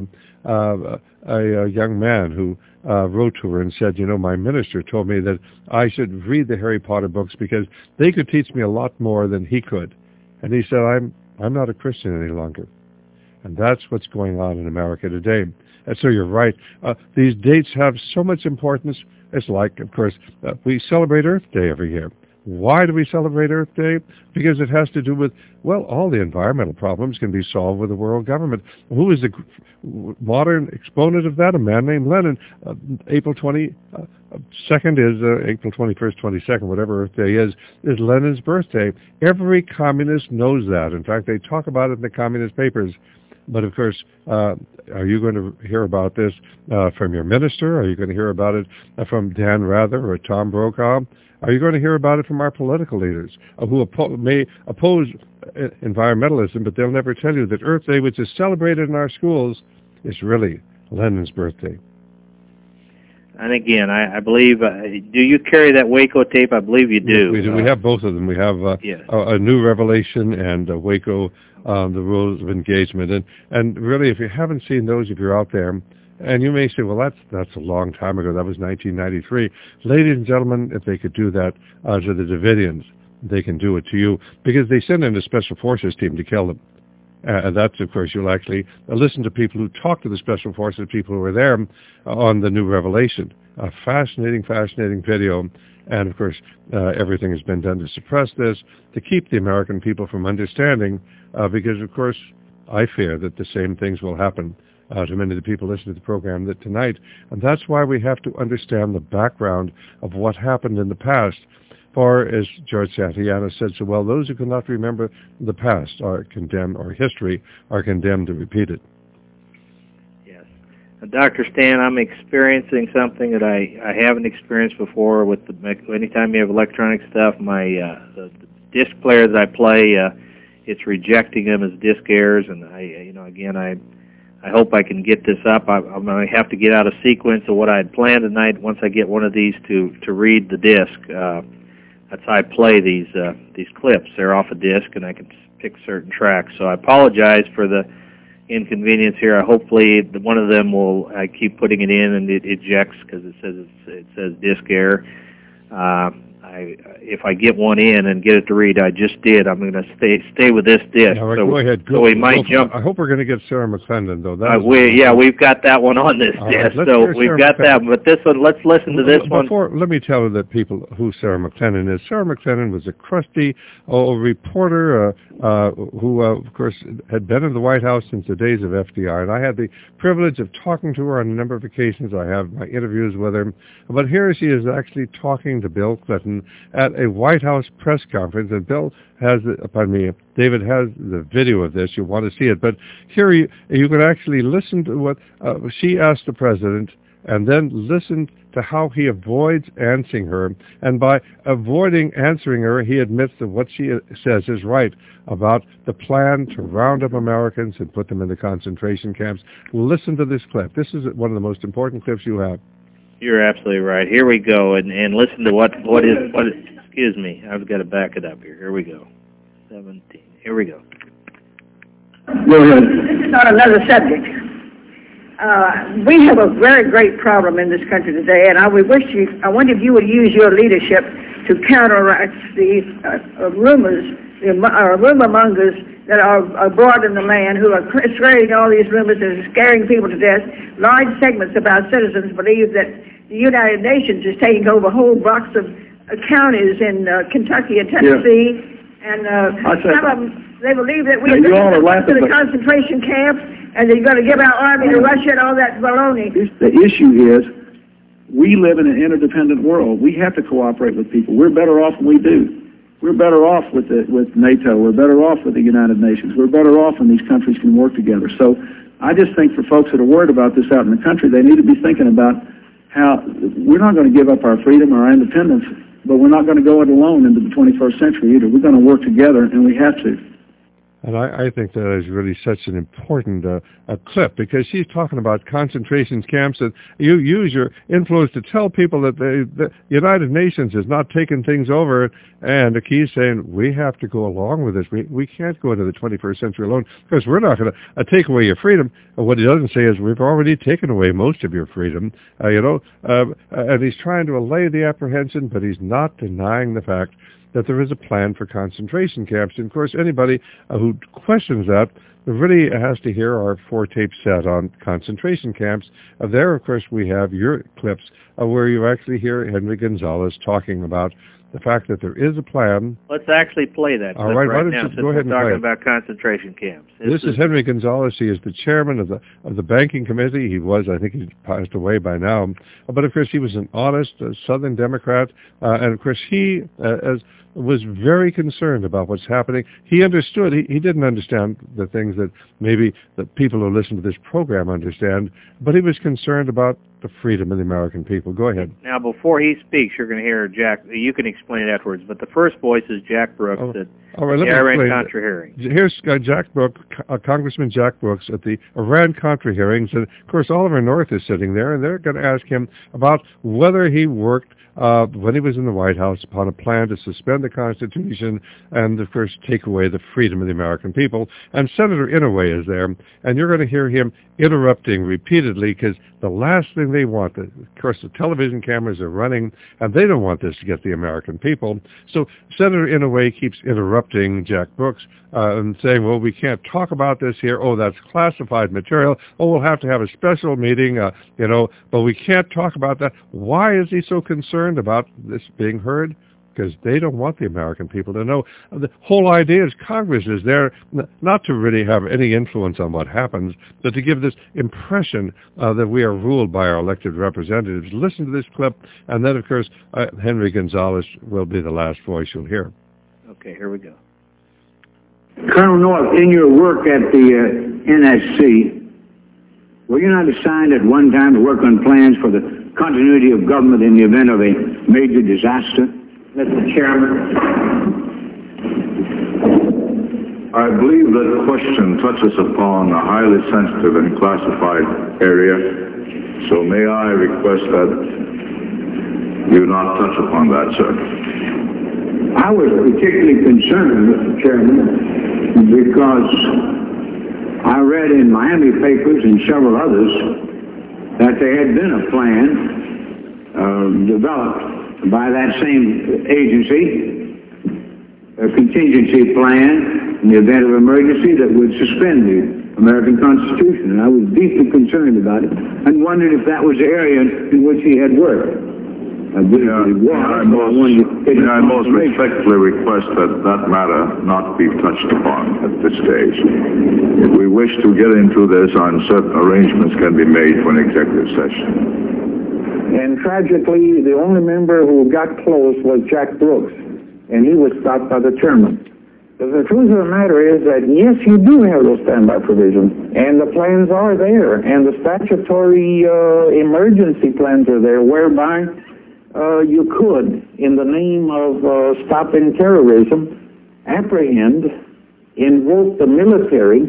a young man who wrote to her and said, my minister told me that I should read the Harry Potter books because they could teach me a lot more than he could. And he said, I'm not a Christian any longer. And that's what's going on in America today. And so you're right. These dates have so much importance. It's like, of course, we celebrate Earth Day every year. Why do we celebrate Earth Day? Because it has to do with, all the environmental problems can be solved with the world government. Who is the modern exponent of that? A man named Lenin. April 22nd is April 21st, 22nd, whatever Earth Day is Lenin's birthday. Every communist knows that. In fact, they talk about it in the communist papers. But, of course, are you going to hear about this from your minister? Are you going to hear about it from Dan Rather or Tom Brokaw? Are you going to hear about it from our political leaders who may oppose environmentalism, but they'll never tell you that Earth Day, which is celebrated in our schools, is really Lenin's birthday? And again, I believe, do you carry that Waco tape? I believe you do. We do. We have both of them. We have yes. a New Revelation and Waco, the Rules of Engagement. And really, if you haven't seen those, if you're out there, and you may say, well, that's a long time ago. That was 1993. Ladies and gentlemen, if they could do that to the Davidians, they can do it to you, because they send in a special forces team to kill them. And that's, of course, you'll actually listen to people who talk to the special forces people who were there on the New Revelation. A fascinating, fascinating video. And, of course, everything has been done to suppress this, to keep the American people from understanding, because, of course, I fear that the same things will happen to many of the people listening to the program tonight. And that's why we have to understand the background of what happened in the past. For, as George Santayana said so well, those who cannot remember the past are condemned, or history are condemned to repeat it. Yes. Dr. Stan, I'm experiencing something that I haven't experienced before with anytime you have electronic stuff, the disc player that I play, it's rejecting them as disc errors, and I hope I can get this up. I'm going to have to get out of sequence of what I had planned tonight once I get one of these to read the disc. That's how I play these clips. They're off a disc, and I can pick certain tracks. So I apologize for the inconvenience here. Hopefully one of them I keep putting it in and it ejects because it says disc error. If I get one in and get it to read, I just did. I'm going to stay with this disc. All right, go ahead. So we might jump. I hope we're going to get Sarah McClendon, though. We've got that one on this disc. So we've got that. But this one, let's listen to this one. Let me tell the people who Sarah McClendon is. Sarah McClendon was a crusty reporter who, of course, had been in the White House since the days of FDR, and I had the privilege of talking to her on a number of occasions. I have my interviews with her. But here she is actually talking to Bill Clinton at a White House press conference, and Bill has, David has the video of this. You'll want to see it. But here you can actually listen to what she asked the president, and then listen to how he avoids answering her. And by avoiding answering her, he admits that what she says is right about the plan to round up Americans and put them in the concentration camps. Listen to this clip. This is one of the most important clips you have. You're absolutely right. Here we go, and listen to what is. Excuse me, I've got to back it up here. Here we go. 17. Here we go. Go ahead. This is on another subject. We have a very great problem in this country today, and I wonder if you would use your leadership to counteract the rumors, rumor mongers that are abroad in the land who are spreading all these rumors that are scaring people to death. Large segments of our citizens believe that the United Nations is taking over whole blocks of counties in Kentucky and Tennessee, and some of them, they believe that we are going to the concentration camps, and they're going to give our army to Russia and all that baloney. The issue is, we live in an interdependent world. We have to cooperate with people. We're better off when we do. We're better off with NATO. We're better off with the United Nations. We're better off when these countries can work together. So I just think for folks that are worried about this out in the country, they need to be thinking about how we're not going to give up our freedom or our independence, but we're not going to go it alone into the 21st century either. We're going to work together, and we have to. And I think that is really such an important clip, because she's talking about concentration camps, and you use your influence to tell people that the United Nations is not taking things over, and the key is saying we have to go along with this. We can't go into the 21st century alone, because we're not going to take away your freedom. What he doesn't say is we've already taken away most of your freedom, and he's trying to allay the apprehension, but he's not denying the fact that there is a plan for concentration camps. And of course, anybody who questions that really has to hear our 4-tape set on concentration camps. There, of course, we have your clips where you actually hear Henry Gonzalez talking about the fact that there is a plan. Let's actually play that. All right, why don't you go ahead and play it. Talking about concentration camps. This is Henry Gonzalez. He is the chairman of the banking committee. He was, I think, he's passed away by now. But of course, he was an honest Southern Democrat, and of course, he was very concerned about what's happening. He understood. He didn't understand the things that maybe the people who listen to this program understand, but he was concerned about the freedom of the American people. Go ahead. Now, before he speaks, you're going to hear Jack. You can explain it afterwards, but the first voice is Jack Brooks at the Iran-Contra hearings. Here's Jack Brooks, Congressman Jack Brooks at the Iran-Contra hearings, and of course Oliver North is sitting there, and they're going to ask him about whether he worked when he was in the White House upon a plan to suspend the Constitution and, of course, take away the freedom of the American people. And Senator Inouye is there, and you're going to hear him interrupting repeatedly, because the last thing they want, of course, the television cameras are running, and they don't want this to get the American people. So Senator Inouye keeps interrupting Jack Brooks and saying, well, we can't talk about this here. Oh, that's classified material. Oh, we'll have to have a special meeting, but we can't talk about that. Why is he so concerned about this being heard? because they don't want the American people to know. The whole idea is Congress is there not to really have any influence on what happens, but to give this impression that we are ruled by our elected representatives. Listen to this clip, and then, of course, Henry Gonzalez will be the last voice you'll hear. Okay, here we go. Colonel North, in your work at the NSC, were you not assigned at one time to work on plans for the continuity of government in the event of a major disaster? Mr. Chairman. I believe that question touches upon a highly sensitive and classified area, so may I request that you not touch upon that, sir. I was particularly concerned, Mr. Chairman, because I read in Miami papers and several others that there had been a plan developed by that same agency, a contingency plan in the event of emergency that would suspend the American Constitution. And I was deeply concerned about it and wondered if that was the area in which he had worked. I most respectfully request that that matter not be touched upon at this stage. If we wish to get into this, certain arrangements can be made for an executive session. And tragically, the only member who got close was Jack Brooks, and he was stopped by the chairman. The truth of the matter is that, yes, you do have those standby provisions, and the plans are there, and the statutory emergency plans are there, whereby you could, in the name of stopping terrorism, apprehend, invoke the military,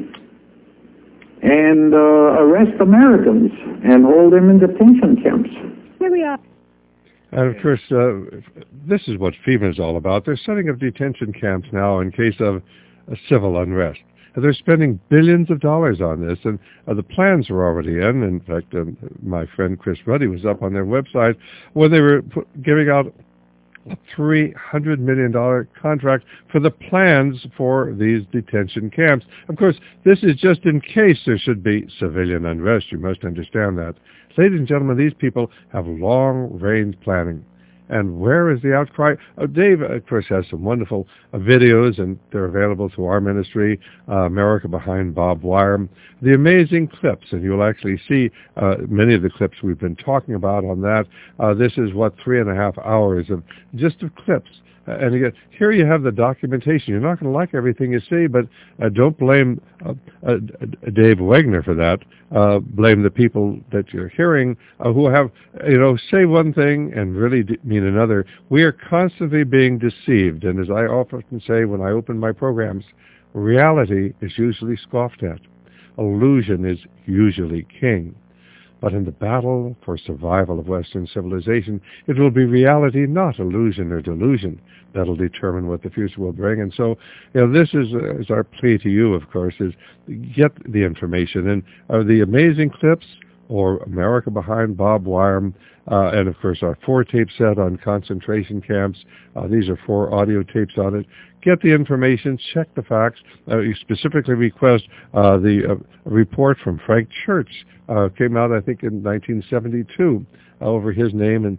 and arrest Americans and hold them in detention camps. Here we are. And, of course, this is what FEMA is all about. They're setting up detention camps now in case of a civil unrest. They're spending billions of dollars on this, and the plans are already in. In fact, my friend Chris Ruddy was up on their website when they were giving out a $300 million contract for the plans for these detention camps. Of course, this is just in case there should be civilian unrest. You must understand that. Ladies and gentlemen, these people have long-range planning. And where is the outcry? Dave, of course, has some wonderful videos, and they're available to our ministry, America Behind Barbed Wire. The amazing clips, and you'll actually see many of the clips we've been talking about on that. This is, 3.5 hours of clips. And again, here you have the documentation. You're not going to like everything you see, but don't blame Dave Wagner for that. Blame the people that you're hearing who have, say one thing and really mean another. We are constantly being deceived. And as I often say when I open my programs, reality is usually scoffed at. Illusion is usually king. But in the battle for survival of Western civilization, it will be reality, not illusion or delusion, that'll determine what the future will bring. And so, this is our plea to you, of course, is get the information. And the amazing clips, or America Behind Barbed Wire, and of course our 4-tape set on concentration camps. These are 4 audio tapes on it. Get the information, check the facts. You specifically request the report from Frank Church, came out I think in 1972 over his name,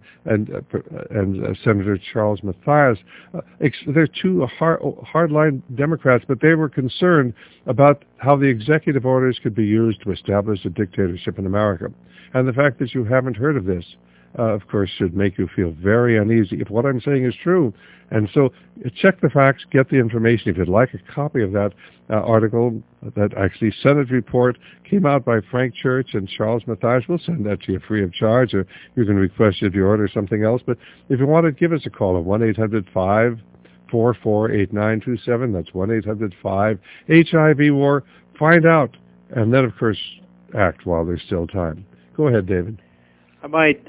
and Senator Charles Mathias. They're 2 hardline Democrats, but they were concerned about how the executive orders could be used to establish a dictatorship in America. And the fact that you haven't heard of this, of course, should make you feel very uneasy if what I'm saying is true. And so check the facts, get the information. If you'd like a copy of that article, that actually Senate report came out by Frank Church and Charles Mathias, we'll send that to you free of charge, or you can request if you order something else. But if you want to, give us a call at 1-800-544-8927. That's 1-800-5-HIV-WAR. Find out, and then, of course, act while there's still time. Go ahead, David. I might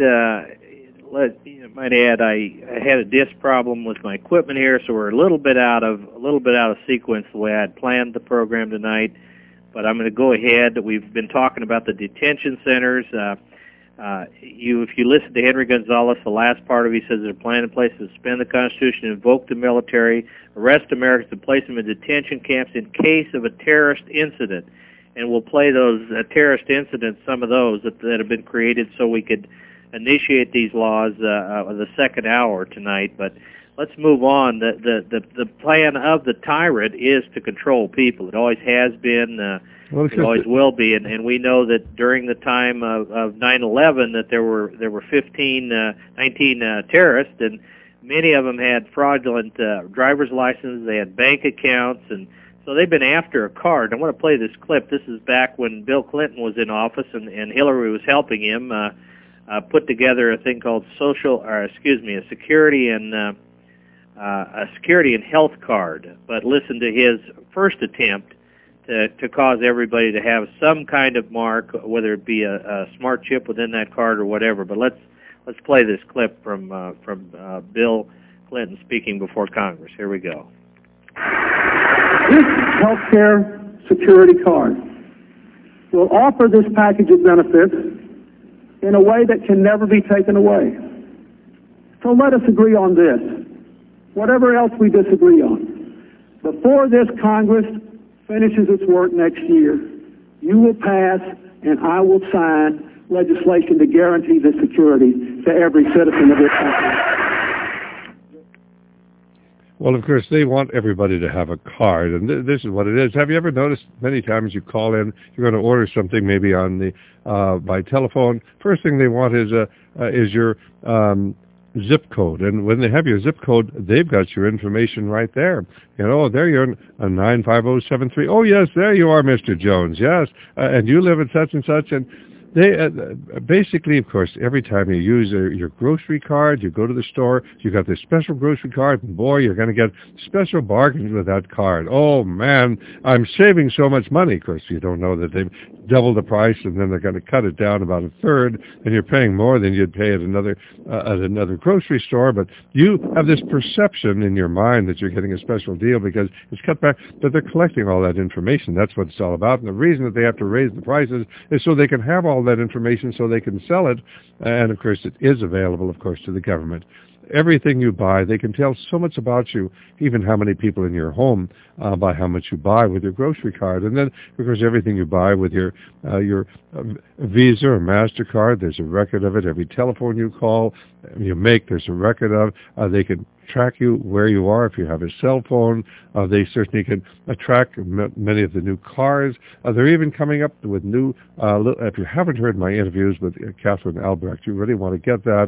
add I had a disc problem with my equipment here, so we're a little bit out of sequence the way I had planned the program tonight. But I'm going to go ahead. We've been talking about the detention centers. If you listen to Henry Gonzalez, the last part of it, he says there's a plan in place to suspend the Constitution, invoke the military, arrest Americans, and place them in detention camps in case of a terrorist incident. And we'll play those terrorist incidents, some of those that have been created so we could initiate these laws the second hour tonight. But let's move on. The plan of the tyrant is to control people. It always has been. It always will be. And we know that during the time of 9/11 that there were 19 terrorists, and many of them had fraudulent driver's licenses. They had bank accounts, and so they've been after a card. I want to play this clip. This is back when Bill Clinton was in office, and Hillary was helping him put together a thing called a security and health card. But listen to his first attempt to cause everybody to have some kind of mark, whether it be a smart chip within that card or whatever. But let's play this clip from Bill Clinton speaking before Congress. Here we go. This healthcare security card will offer this package of benefits in a way that can never be taken away. So let us agree on this, whatever else we disagree on. Before this Congress finishes its work next year, you will pass and I will sign legislation to guarantee this security to every citizen of this country. Well, of course, they want everybody to have a card, and this is what it is. Have you ever noticed many times you call in, you're going to order something maybe on the by telephone, first thing they want is your zip code, and when they have your zip code, they've got your information right there. You know, there you're a 95073. Oh, yes, there you are, Mr. Jones, yes, and you live at such and such, and they basically, of course, every time you use your grocery card, you go to the store, you got this special grocery card, and boy, you're going to get special bargains with that card. Oh, man, I'm saving so much money. Of course, you don't know that they've doubled the price, and then they're going to cut it down about a third, and you're paying more than you'd pay at another grocery store. But you have this perception in your mind that you're getting a special deal because it's cut back, but they're collecting all that information. That's what it's all about. And the reason that they have to raise the prices is so they can have all that information so they can sell it. And, of course, it is available, of course, to the government. Everything you buy, they can tell so much about you, even how many people in your home, by how much you buy with your grocery card. And then, of course, everything you buy with your Visa or MasterCard, there's a record of it. Every telephone you call, you make, there's a record of. They can track you where you are if you have a cell phone. They certainly can track many of the new cars. They're even coming up with new, if you haven't heard my interviews with Catherine Albrecht, you really want to get that.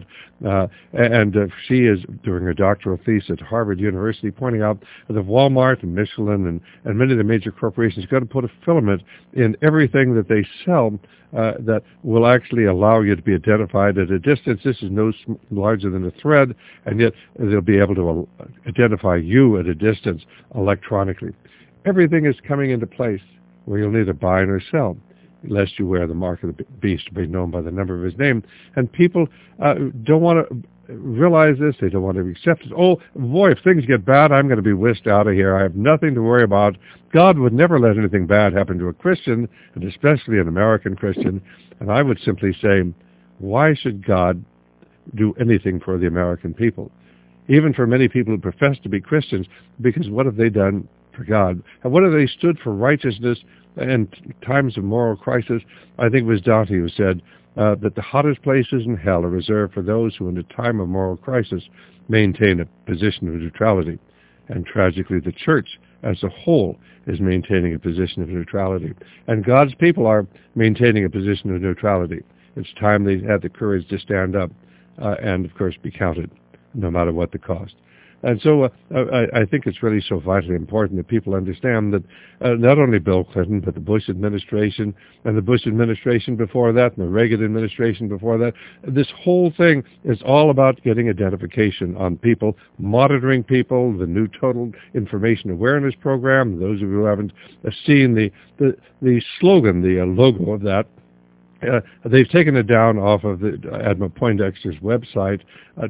She is doing her doctoral thesis at Harvard University, pointing out that Walmart and Michelin and many of the major corporations got to put a filament in everything that they sell that will actually allow you to be identified at a distance. This is no larger than a thread, and yet they'll be able to identify you at a distance electronically. Everything is coming into place where you'll neither buy nor sell, lest you wear the mark of the beast to be known by the number of his name. And people don't want to realize this. They don't want to accept it. Oh, boy, if things get bad, I'm going to be whisked out of here. I have nothing to worry about. God would never let anything bad happen to a Christian, and especially an American Christian. And I would simply say, why should God do anything for the American people? Even for many people who profess to be Christians, because what have they done for God? And what have they stood for righteousness in times of moral crisis? I think it was Dante who said that the hottest places in hell are reserved for those who in a time of moral crisis maintain a position of neutrality. And tragically, the church as a whole is maintaining a position of neutrality. And God's people are maintaining a position of neutrality. It's time they had the courage to stand up and, of course, be counted, no matter what the cost. And so I think it's really so vitally important that people understand that not only Bill Clinton, but the Bush administration and the Bush administration before that and the Reagan administration before that, this whole thing is all about getting identification on people, monitoring people, the new Total Information Awareness Program. Those of you who haven't seen the slogan, the logo of that, they've taken it down off of the Admiral Poindexter's website,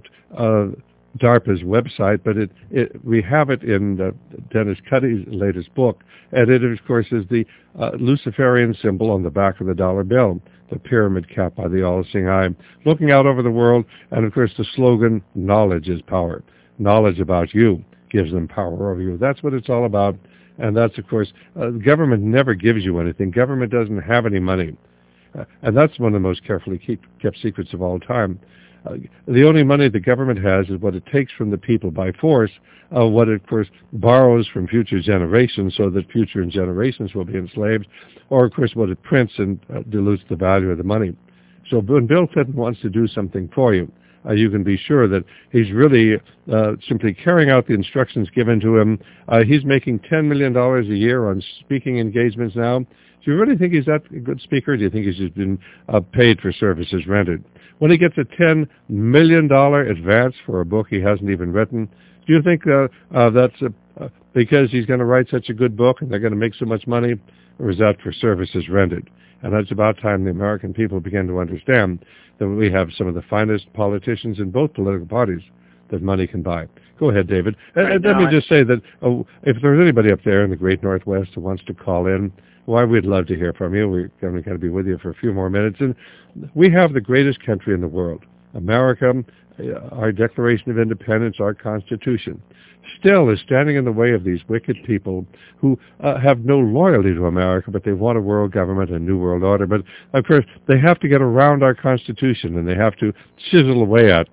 DARPA's website, but we have it in Dennis Cuddy's latest book, and it, of course, is the Luciferian symbol on the back of the dollar bill, the pyramid capped by the all-seeing eye, looking out over the world, and, of course, the slogan, knowledge is power. Knowledge about you gives them power over you. That's what it's all about, and that's, of course, the government never gives you anything. Government doesn't have any money, and that's one of the most carefully kept secrets of all time. the only money the government has is what it takes from the people by force, what it, of course, borrows from future generations so that future generations will be enslaved, or, of course, what it prints and dilutes the value of the money. So when Bill Clinton wants to do something for you, you can be sure that he's really simply carrying out the instructions given to him. He's making $10 million a year on speaking engagements now. Do you really think he's that a good speaker? Do you think he's just been paid for services rendered? When he gets a $10 million advance for a book he hasn't even written, do you think that's because he's going to write such a good book and they're going to make so much money, or is that for services rendered? And it's about time the American people begin to understand that we have some of the finest politicians in both political parties that money can buy. Go ahead, David. And let me just say that if there's anybody up there in the great Northwest who wants to call in, why, we'd love to hear from you. We're going to be with you for a few more minutes. And we have the greatest country in the world, America, our Declaration of Independence, our Constitution, still is standing in the way of these wicked people who have no loyalty to America, but they want a world government, a new world order. But, of course, they have to get around our Constitution, and they have to chisel away at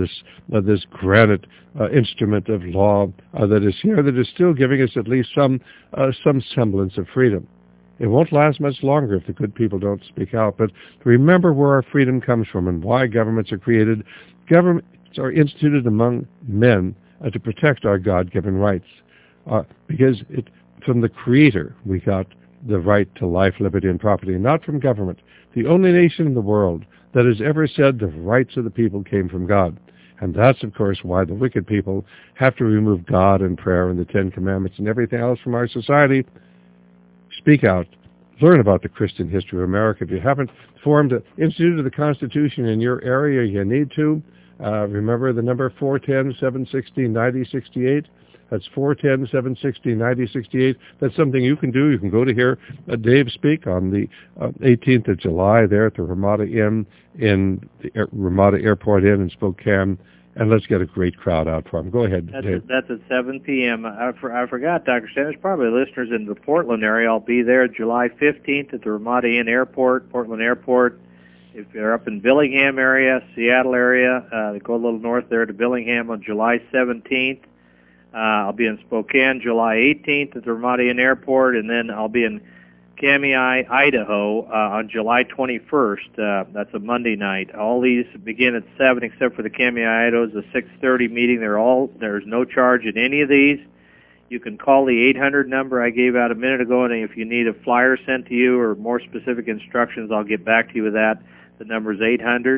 this granite instrument of law that is here, that is still giving us at least some semblance of freedom. It won't last much longer if the good people don't speak out. But remember where our freedom comes from and why governments are created. Governments are instituted among men to protect our God-given rights. Because from the Creator we got the right to life, liberty, and property, not from government. The only nation in the world that has ever said the rights of the people came from God. And that's, of course, why the wicked people have to remove God and prayer and the Ten Commandments and everything else from our society. Speak out. Learn about the Christian history of America. If you haven't formed an Institute of the Constitution in your area, you need to. Remember the number 410-760-9068. That's 410-760-9068. That's something you can do. You can go to hear Dave speak on the 18th of July there at the Ramada Inn in the Ramada Airport Inn in Spokane. And let's get a great crowd out for him. Go ahead, Dave. That's at 7 p.m. I forgot, Dr. Stan, there's probably listeners in the Portland area. I'll be there July 15th at the Ramada Inn Airport, Portland Airport. If you're up in Billingham area, Seattle area, go a little north there to Billingham on July 17th. I'll be in Spokane July 18th at the Ramada Inn Airport, and then I'll be in Kamiah, Idaho on July 21st. That's a Monday night. All these begin at 7 except for the Kamiah, Idaho is a 6:30 meeting. There's no charge at any of these. You can call the 800 number I gave out a minute ago, and if you need a flyer sent to you or more specific instructions, I'll get back to you with that. The number is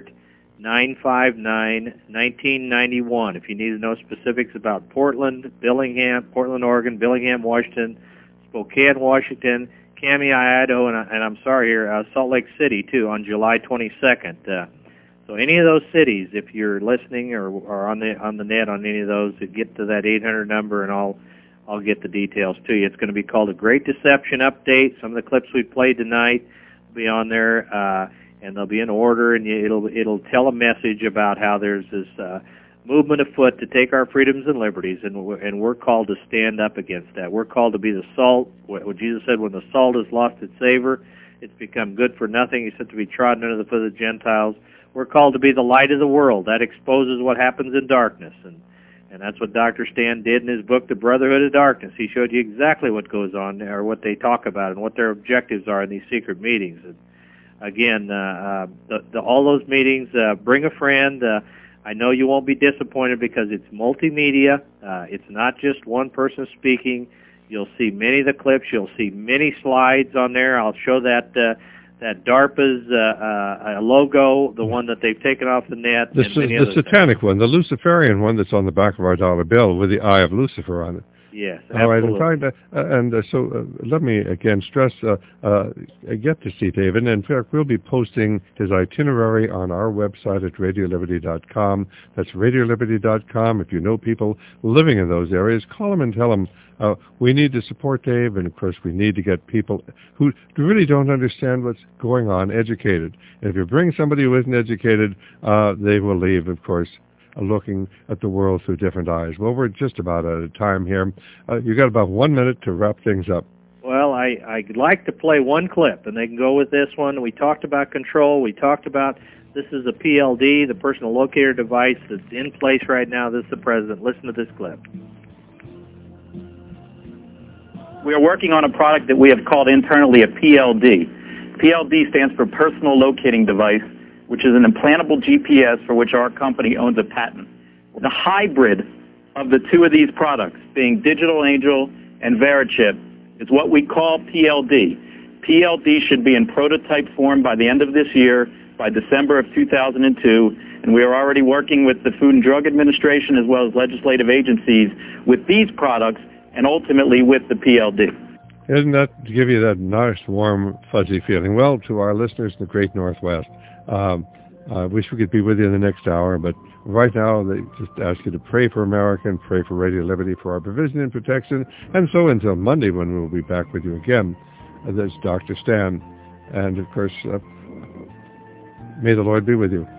800-959-1991. If you need to know specifics about Portland, Oregon, Billingham, Washington, Spokane, Washington, Kamiah, Idaho, and I'm sorry here, Salt Lake City, too, on July 22nd. So any of those cities, if you're listening or on the net on any of those, get to that 800 number, and I'll get the details to you. It's going to be called a Great Deception Update. Some of the clips we played tonight will be on there, and they'll be in order, and it'll tell a message about how there's this movement afoot to take our freedoms and liberties, and we're called to stand up against that. We're called to be the salt. What Jesus said, when the salt has lost its savor, it's become good for nothing. He said to be trodden under the foot of the Gentiles. We're called to be the light of the world. That exposes what happens in darkness, and that's what Dr. Stan did in his book, The Brotherhood of Darkness. He showed you exactly what goes on there, what they talk about, and what their objectives are in these secret meetings. And again, all those meetings, bring a friend. I know you won't be disappointed because it's multimedia. It's not just one person speaking. You'll see many of the clips. You'll see many slides on there. I'll show that DARPA's logo, the one that they've taken off the net. The satanic one, the Luciferian one that's on the back of our dollar bill with the eye of Lucifer on it. Yes, all absolutely. Right, so let me again stress, get to see David. And in fact, we'll be posting his itinerary on our website at RadioLiberty.com. That's RadioLiberty.com. If you know people living in those areas, call them and tell them we need to support Dave, and of course we need to get people who really don't understand what's going on educated. And if you bring somebody who isn't educated, they will leave, of course, looking at the world through different eyes. Well, we're just about out of time here. You got about 1 minute to wrap things up. Well, I I'd like to play one clip, and they can go with this one. We talked about control. We talked about this is a PLD, the personal locator device that's in place right now. This is the president. Listen to this clip. We are working on a product that we have called internally a PLD. PLD stands for Personal Locating Device, which is an implantable GPS for which our company owns a patent. The hybrid of the two of these products, being Digital Angel and Verichip, is what we call PLD. PLD should be in prototype form by the end of this year, by December of 2002, and we are already working with the Food and Drug Administration as well as legislative agencies with these products and ultimately with the PLD. Isn't that to give you that nice, warm, fuzzy feeling? Well, to our listeners in the great Northwest, I wish we could be with you in the next hour, but right now they just ask you to pray for America and pray for Radio Liberty for our provision and protection. And so until Monday when we'll be back with you again, this is Dr. Stan. And, of course, may the Lord be with you.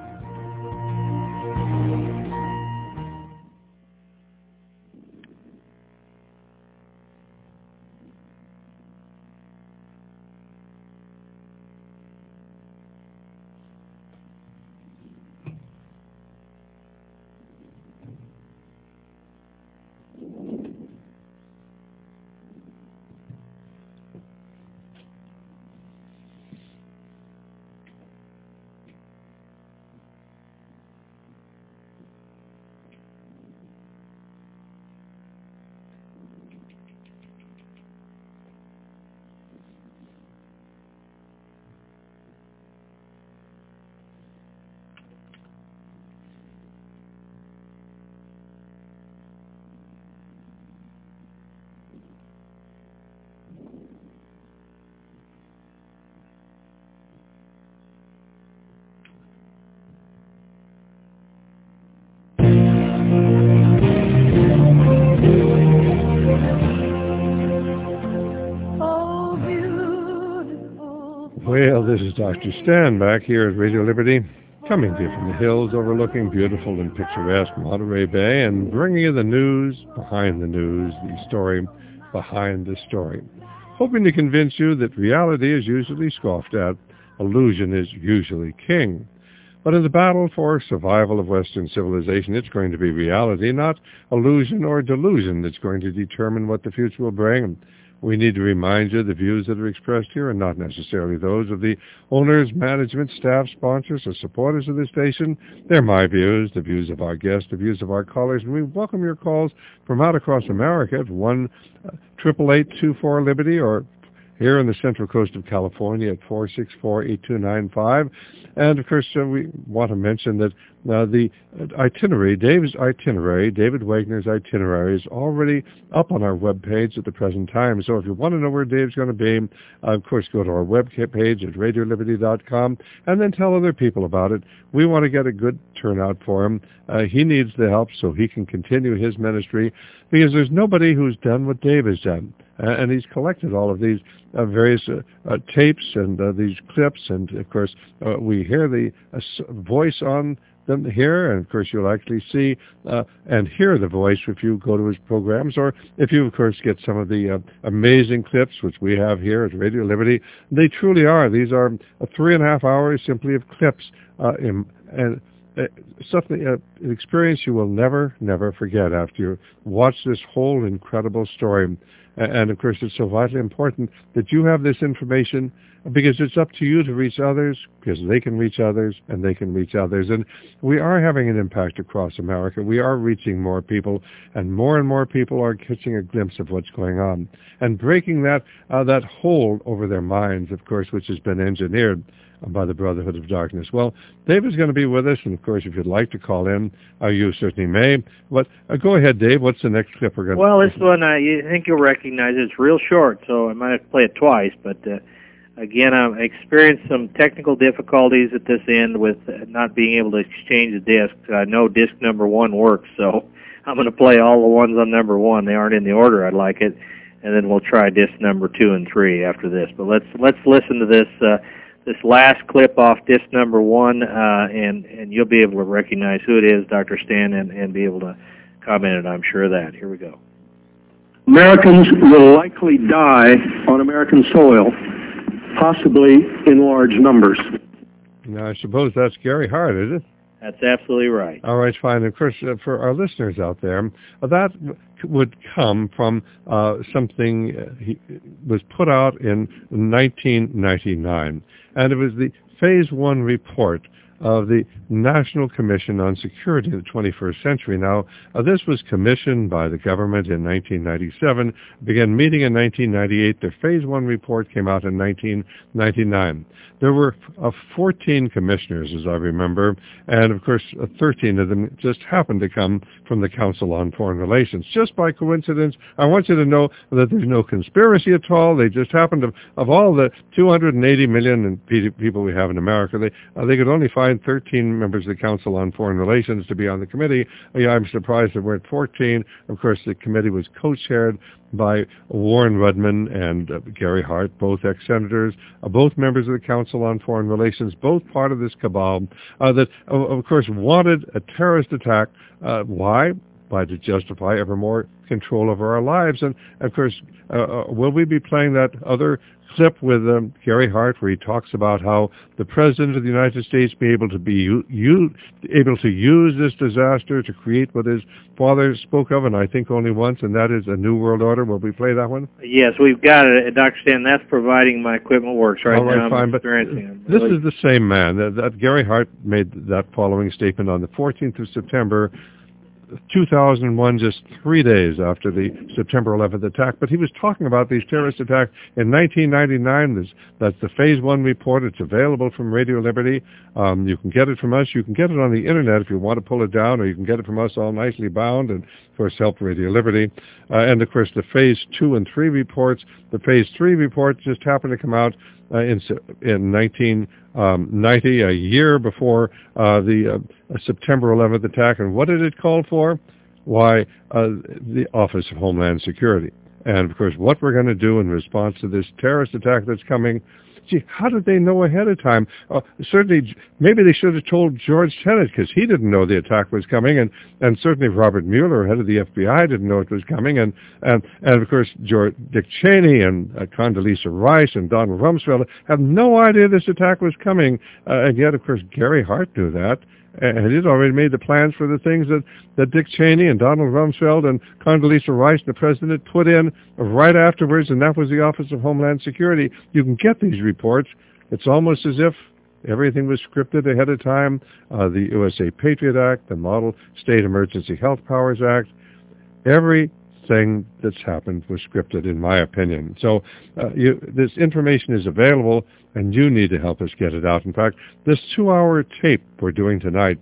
Well, this is Dr. Stan back here at Radio Liberty, coming to you from the hills overlooking beautiful and picturesque Monterey Bay and bringing you the news behind the news, the story behind the story. Hoping to convince you that reality is usually scoffed at, illusion is usually king. But in the battle for survival of Western civilization, it's going to be reality, not illusion or delusion, that's going to determine what the future will bring. We need to remind you the views that are expressed here are not necessarily those of the owners, management, staff, sponsors, or supporters of this station. They're my views, the views of our guests, the views of our callers, and we welcome your calls from out across America at 1-888-24-LIBERTY or here on the central coast of California at 464-8295. And, of course, we want to mention that the itinerary, David Wagner's itinerary, is already up on our webpage at the present time. So if you want to know where Dave's going to be, of course, go to our webpage at radioliberty.com and then tell other people about it. We want to get a good turnout for him. He needs the help so he can continue his ministry, because there's nobody who's done what Dave has done. And he's collected all of these various tapes and these clips, and of course we hear the voice on them here, and of course you'll actually see and hear the voice if you go to his programs, or if you of course get some of the amazing clips which we have here at Radio Liberty. They truly are. These are 3.5 hours simply of clips, and something, an experience you will never forget after you watch this whole incredible story. And, of course, it's so vitally important that you have this information, because it's up to you to reach others, because they can reach others, and they can reach others. And we are having an impact across America. We are reaching more people, and more people are catching a glimpse of what's going on and breaking that hold over their minds, of course, which has been engineered by the Brotherhood of Darkness. Well, Dave is going to be with us, and of course, if you'd like to call in, you certainly may. But go ahead, Dave. What's the next clip we're going to... Well, this one, you think you'll recognize it. It's real short, so I might have to play it twice. But again, I experienced some technical difficulties at this end with not being able to exchange the disc. I know disc number 1 works, so I'm going to play all the ones on number 1. They aren't in the order I'd like it, and then we'll try disc number 2 and 3 after this. But let's listen to this last clip off disc number 1, and you'll be able to recognize who it is, Dr. Stan, and be able to comment it, I'm sure of that. Here we go. Americans will likely die on American soil, possibly in large numbers. Now, I suppose that's Gary Hart, is it? That's absolutely right. All right, fine. Of course, for our listeners out there, that would come from something he was put out in 1999, and it was the Phase 1 report of the National Commission on Security of the 21st Century. Now, this was commissioned by the government in 1997, began meeting in 1998. Their Phase 1 report came out in 1999. There were 14 commissioners, as I remember, and of course 13 of them just happened to come from the Council on Foreign Relations. Just by coincidence, I want you to know that there's no conspiracy at all. They just happened to, of all the 280 million people we have in America, they could only find 13 members of the Council on Foreign Relations to be on the committee. I'm surprised there weren't 14. Of course, the committee was co-chaired by Warren Rudman and Gary Hart, both ex-senators, both members of the Council on Foreign Relations, both part of this cabal that, of course, wanted a terrorist attack. Why? By to justify ever more control over our lives. And, of course, will we be playing that other clip with Gary Hart where he talks about how the President of the United States be able to use this disaster to create what his father spoke of, and I think only once, and that is a new world order? Will we play that one? Yes, we've got it, Dr. Stan. That's providing my equipment works right now. All right, fine, but this is the same man. That Gary Hart made that following statement on the 14th of September, 2001, just 3 days after the September 11th attack. But he was talking about these terrorist attacks in 1999. That's the Phase 1 report. It's available from Radio Liberty. You can get it from us. You can get it on the Internet if you want to pull it down, or you can get it from us all nicely bound, and, of course, help Radio Liberty. And, of course, the Phase 2 and 3 reports. The Phase 3 report just happened to come out in 1990, a year before the September 11th attack. And what did it call for? Why, the Office of Homeland Security. And, of course, what we're going to do in response to this terrorist attack that's coming. Gee, how did they know ahead of time? Certainly, maybe they should have told George Tenet, because he didn't know the attack was coming, and certainly Robert Mueller, head of the FBI, didn't know it was coming, and of course, Dick Cheney and Condoleezza Rice and Donald Rumsfeld have no idea this attack was coming, and yet, of course, Gary Hart knew that. And he'd already made the plans for the things that Dick Cheney and Donald Rumsfeld and Condoleezza Rice, the president, put in right afterwards, and that was the Office of Homeland Security. You can get these reports. It's almost as if everything was scripted ahead of time. The USA Patriot Act, the Model State Emergency Health Powers Act, everything that's happened was scripted, in my opinion. So this information is available, and you need to help us get it out. In fact, this 2-hour tape we're doing tonight,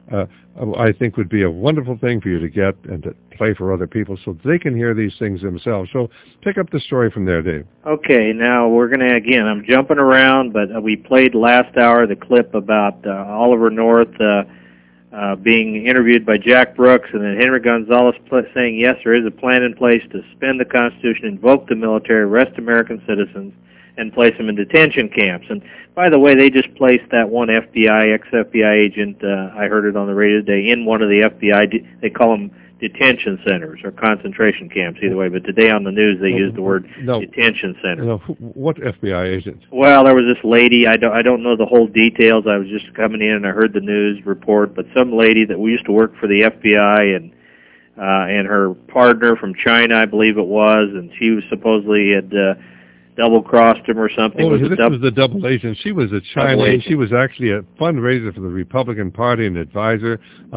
I think would be a wonderful thing for you to get and to play for other people so they can hear these things themselves. So pick up the story from there, Dave. Okay, now we're going to, again, I'm jumping around, but we played last hour the clip about Oliver North being interviewed by Jack Brooks, and then Henry Gonzalez saying, yes, there is a plan in place to suspend the Constitution, invoke the military, arrest American citizens, and place them in detention camps. And by the way, they just placed that one ex-FBI agent, I heard it on the radio today, in one of the FBI, they call them detention centers or concentration camps, either way. But today on the news they used the word detention center. No, what FBI agent? Well, there was this lady, I don't know the whole details. I was just coming in and I heard the news report, but some lady that we used to work for the FBI and her partner from China, I believe it was, and she was supposedly had double-crossed him or something. Oh, this was the double agent. She was a Chinese. She was actually a fundraiser for the Republican Party, an advisor,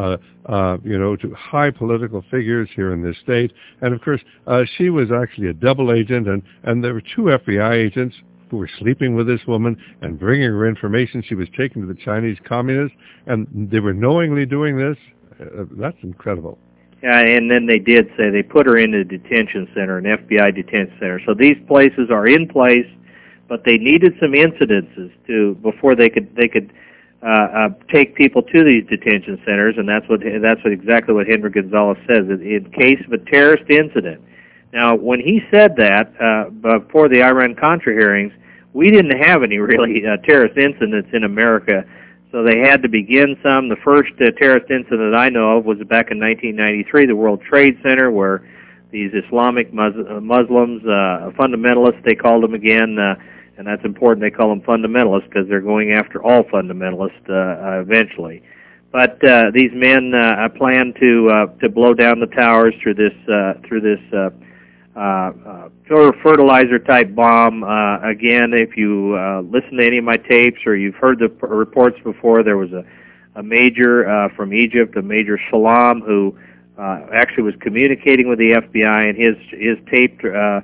to high political figures here in this state. And, of course, she was actually a double agent, and there were 2 FBI agents who were sleeping with this woman and bringing her information. She was taken to the Chinese communists, and they were knowingly doing this. That's incredible. Yeah, and then they did say they put her in a detention center, an FBI detention center. So these places are in place, but they needed some incidences before they could take people to these detention centers, and that's exactly what Henry Gonzalez says. In case of a terrorist incident. Now, when he said that before the Iran-Contra hearings, we didn't have any really terrorist incidents in America. So they had to begin some. The first terrorist incident I know of was back in 1993, the World Trade Center, where these Islamic Muslims, fundamentalists, they called them again, and that's important. They call them fundamentalists because they're going after all fundamentalists eventually. But these men plan to blow down the towers through this sort of fertilizer type bomb. Again, if you listen to any of my tapes or you've heard the reports before, there was a major from Egypt, a Major Salam, who actually was communicating with the FBI, and his taped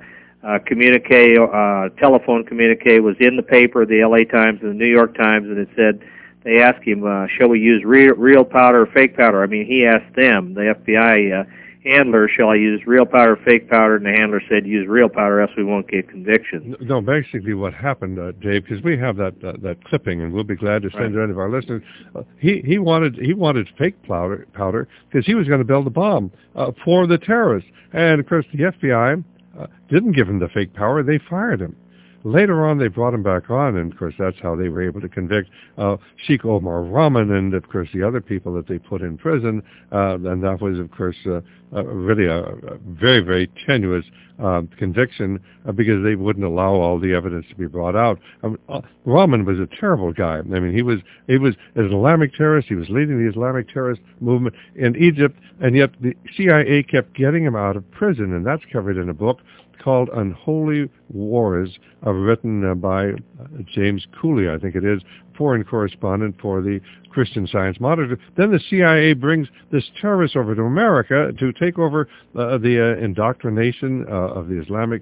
telephone communique was in the paper, the LA Times and the New York Times, and it said, they asked him, shall we use real powder or fake powder? I mean, he asked them, the FBI handler, shall I use real powder or fake powder? And the handler said, use real powder, else we won't get convictions. No, basically what happened, Dave, because we have that clipping, and we'll be glad to send it to any of our listeners. He wanted fake powder because he was going to build a bomb for the terrorists. And, of course, the FBI didn't give him the fake power. They fired him. Later on, they brought him back on, and, of course, that's how they were able to convict Sheikh Omar Rahman and, of course, the other people that they put in prison. And that was, of course, really a very, very tenuous conviction because they wouldn't allow all the evidence to be brought out. Rahman was a terrible guy. I mean, he was an Islamic terrorist. He was leading the Islamic terrorist movement in Egypt, and yet the CIA kept getting him out of prison, and that's covered in a book called Unholy Wars, written by James Cooley, I think it is, foreign correspondent for the Christian Science Monitor. Then the CIA brings this terrorist over to America to take over the indoctrination of the Islamic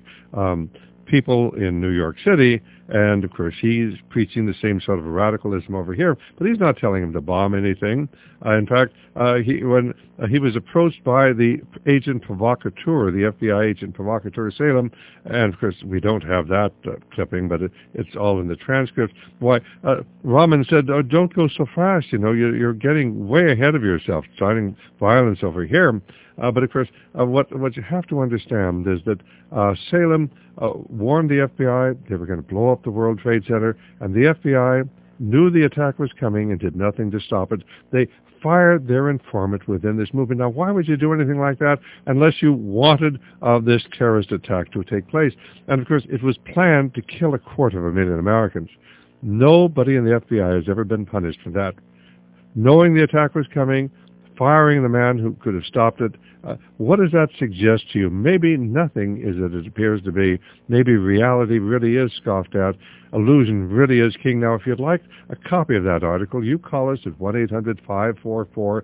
people in New York City, and of course he's preaching the same sort of radicalism over here, but he's not telling him to bomb anything. In fact, when he was approached by the agent provocateur, the FBI agent provocateur Salem, and of course we don't have that clipping, but it's all in the transcript. Why, Rahman said, oh, don't go so fast, you're getting way ahead of yourself, starting violence over here. But of course, what you have to understand is that Salem warned the FBI they were going to blow up the World Trade Center, and the FBI knew the attack was coming and did nothing to stop it. They fired their informant within this movement. Now, why would you do anything like that unless you wanted this terrorist attack to take place? And of course, it was planned to kill 250,000 Americans. Nobody in the FBI has ever been punished for that. Knowing the attack was coming, firing the man who could have stopped it, what does that suggest to you? Maybe nothing is as it appears to be. Maybe reality really is scoffed at. Illusion really is king. Now, if you'd like a copy of that article, you call us at 1-800-544-8927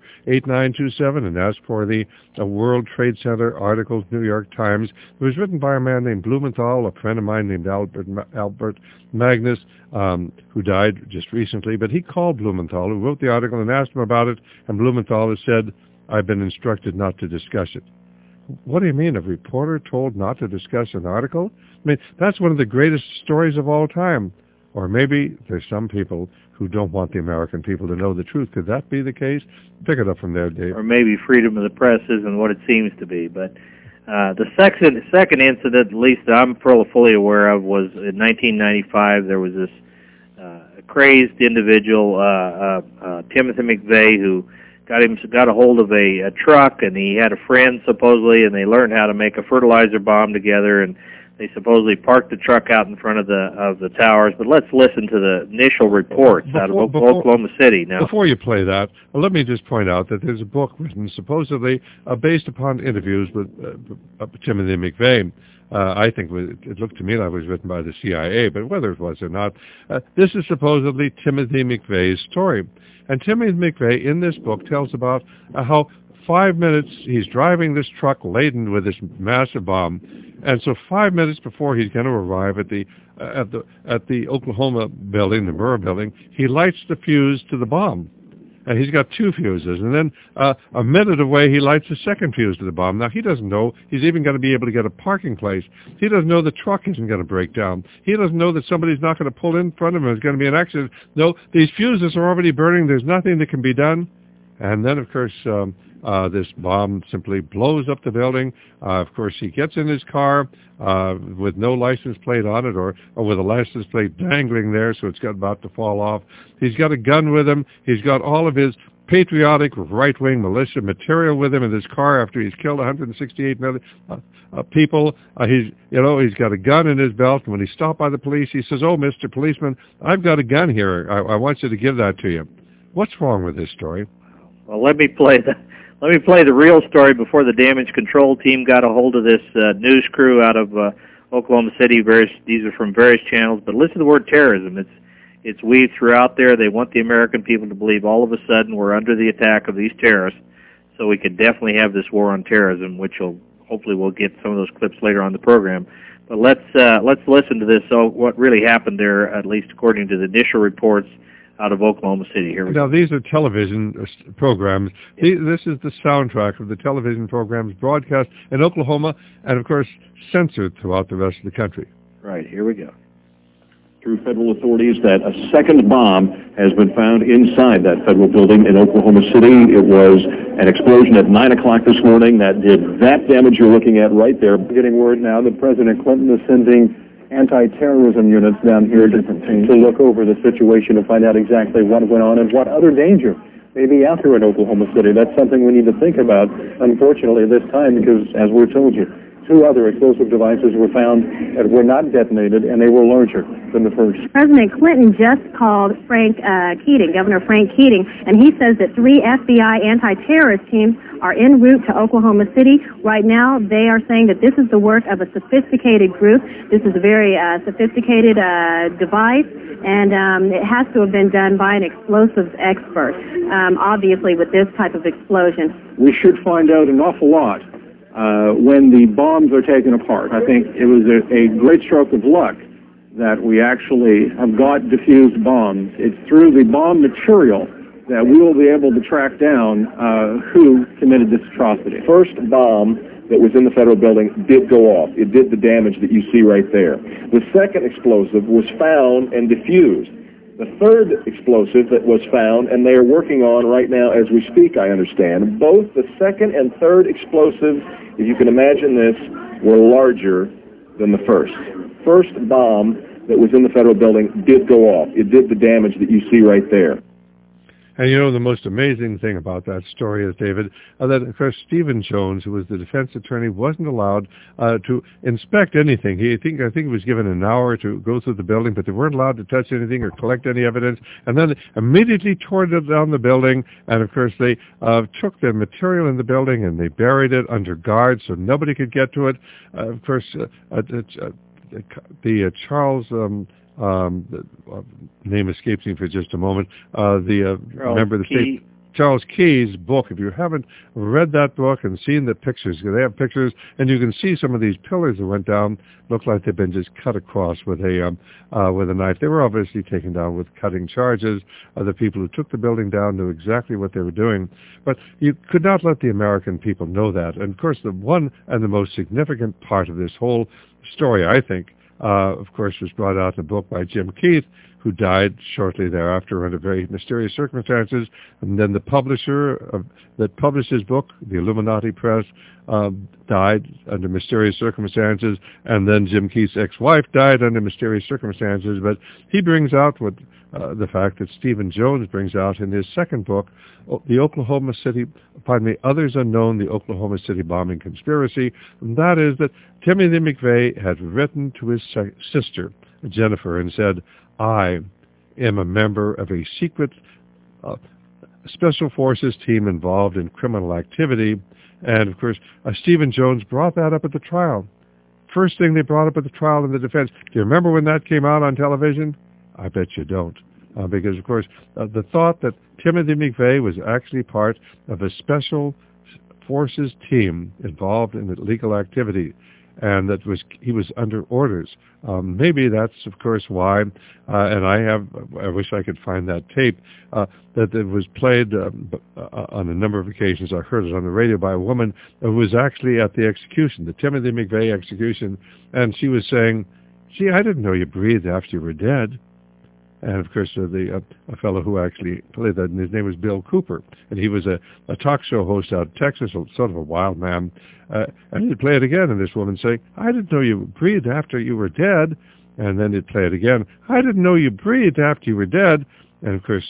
and ask for the World Trade Center article, New York Times. It was written by a man named Blumenthal, a friend of mine named Albert Magnus, who died just recently. But he called Blumenthal, who wrote the article, and asked him about it, and Blumenthal has said, I've been instructed not to discuss it. What do you mean, a reporter told not to discuss an article? I mean, that's one of the greatest stories of all time. Or maybe there's some people who don't want the American people to know the truth. Could that be the case? Pick it up from there, Dave. Or maybe freedom of the press isn't what it seems to be. But the second incident, at least that I'm fully aware of, was in 1995. There was this crazed individual, Timothy McVeigh, who got a hold of a truck, and he had a friend supposedly, and they learned how to make a fertilizer bomb together, and they supposedly parked the truck out in front of the towers. But let's listen to the initial reports out of Oklahoma City now. Before you play that, let me just point out that there's a book written supposedly based upon interviews with Timothy McVeigh. I think it looked to me like it was written by the CIA, but whether it was or not, this is supposedly Timothy McVeigh's story. And Timothy McVeigh, in this book, tells about how 5 minutes, he's driving this truck laden with this massive bomb, and so 5 minutes before he's going to arrive at the Oklahoma building, the Murrah building, he lights the fuse to the bomb. And he's got 2 fuses. And then a minute away, he lights the second fuse to the bomb. Now, he doesn't know he's even going to be able to get a parking place. He doesn't know the truck isn't going to break down. He doesn't know that somebody's not going to pull in front of him. There's going to be an accident. No, these fuses are already burning. There's nothing that can be done. And then, of course, this bomb simply blows up the building. Of course, he gets in his car with no license plate on it, or with a license plate dangling there, so it's about to fall off. He's got a gun with him. He's got all of his patriotic right-wing militia material with him in his car after he's killed 168 people. He's got a gun in his belt, and when he's stopped by the police, he says, "Oh, Mr. Policeman, I've got a gun here. I want you to give that to you." What's wrong with this story? Well, let me play the real story before the damage control team got a hold of this news crew out of Oklahoma City. These are from various channels, but listen to the word terrorism. It's weaved throughout there. They want the American people to believe all of a sudden we're under the attack of these terrorists, so we could definitely have this war on terrorism, which hopefully we'll get some of those clips later on the program. But let's listen to this. So what really happened there, at least according to the initial reports out of Oklahoma City. Here we go. Now, these are television programs. This is the soundtrack of the television programs broadcast in Oklahoma and, of course, censored throughout the rest of the country. Right, here we go. Through federal authorities that a second bomb has been found inside that federal building in Oklahoma City. It was an explosion at 9 o'clock this morning that did that damage you're looking at right there. Getting word now that President Clinton is sending anti-terrorism units down here to look over the situation to find out exactly what went on and what other danger may be out there in Oklahoma City. That's something we need to think about, unfortunately, this time, because, as we've told you, 2 other explosive devices were found that were not detonated, and they were larger than the first. President Clinton just called Governor Frank Keating, and he says that 3 FBI anti-terrorist teams are en route to Oklahoma City. Right now, they are saying that this is the work of a sophisticated group. This is a very sophisticated device, and it has to have been done by an explosives expert, obviously, with this type of explosion. We should find out an awful lot when the bombs are taken apart. I think it was a great stroke of luck that we actually have got diffused bombs. It's through the bomb material that we will be able to track down who committed this atrocity. First bomb that was in the federal building did go off. It did the damage that you see right there. The second explosive was found and diffused. The third explosive that was found, and they are working on right now as we speak, I understand, both the second and third explosives, if you can imagine this, were larger than the first. First bomb that was in the federal building did go off. It did the damage that you see right there. And you know, the most amazing thing about that story is, David, that, of course, Stephen Jones, who was the defense attorney, wasn't allowed to inspect anything. I think he was given an hour to go through the building, but they weren't allowed to touch anything or collect any evidence. And then immediately tore down the building, and, of course, they took the material in the building and they buried it under guard so nobody could get to it. Of course, the Charles... the name escapes me for just a moment. Remember the state, Charles Key's book. If you haven't read that book and seen the pictures, they have pictures, and you can see some of these pillars that went down look like they've been just cut across with a knife. They were obviously taken down with cutting charges. The people who took the building down knew exactly what they were doing, but you could not let the American people know that. And of course, the one and the most significant part of this whole story, I think, of course, was brought out in a book by Jim Keith, who died shortly thereafter under very mysterious circumstances. And then the publisher that published his book, the Illuminati Press, died under mysterious circumstances. And then Jim Keith's ex-wife died under mysterious circumstances. But he brings out the fact that Stephen Jones brings out in his second book, the Others Unknown, the Oklahoma City Bombing Conspiracy. And that is that Timothy McVeigh had written to his sister, Jennifer, and said, "I am a member of a secret special forces team involved in criminal activity." And, of course, Stephen Jones brought that up at the trial. First thing they brought up at the trial in the defense. Do you remember when that came out on television? I bet you don't. Because, of course, the thought that Timothy McVeigh was actually part of a special forces team involved in illegal activity, and that he was under orders. Maybe that's, of course, why, and I wish I could find that tape, that it was played on a number of occasions. I heard it on the radio by a woman who was actually at the execution, the Timothy McVeigh execution, and she was saying, "Gee, I didn't know you breathed after you were dead." And, of course, a fellow who actually played that, and his name was Bill Cooper. And he was a talk show host out of Texas, sort of a wild man. And he'd play it again, and this woman say, "I didn't know you breathed after you were dead." And then he'd play it again. "I didn't know you breathed after you were dead." And, of course,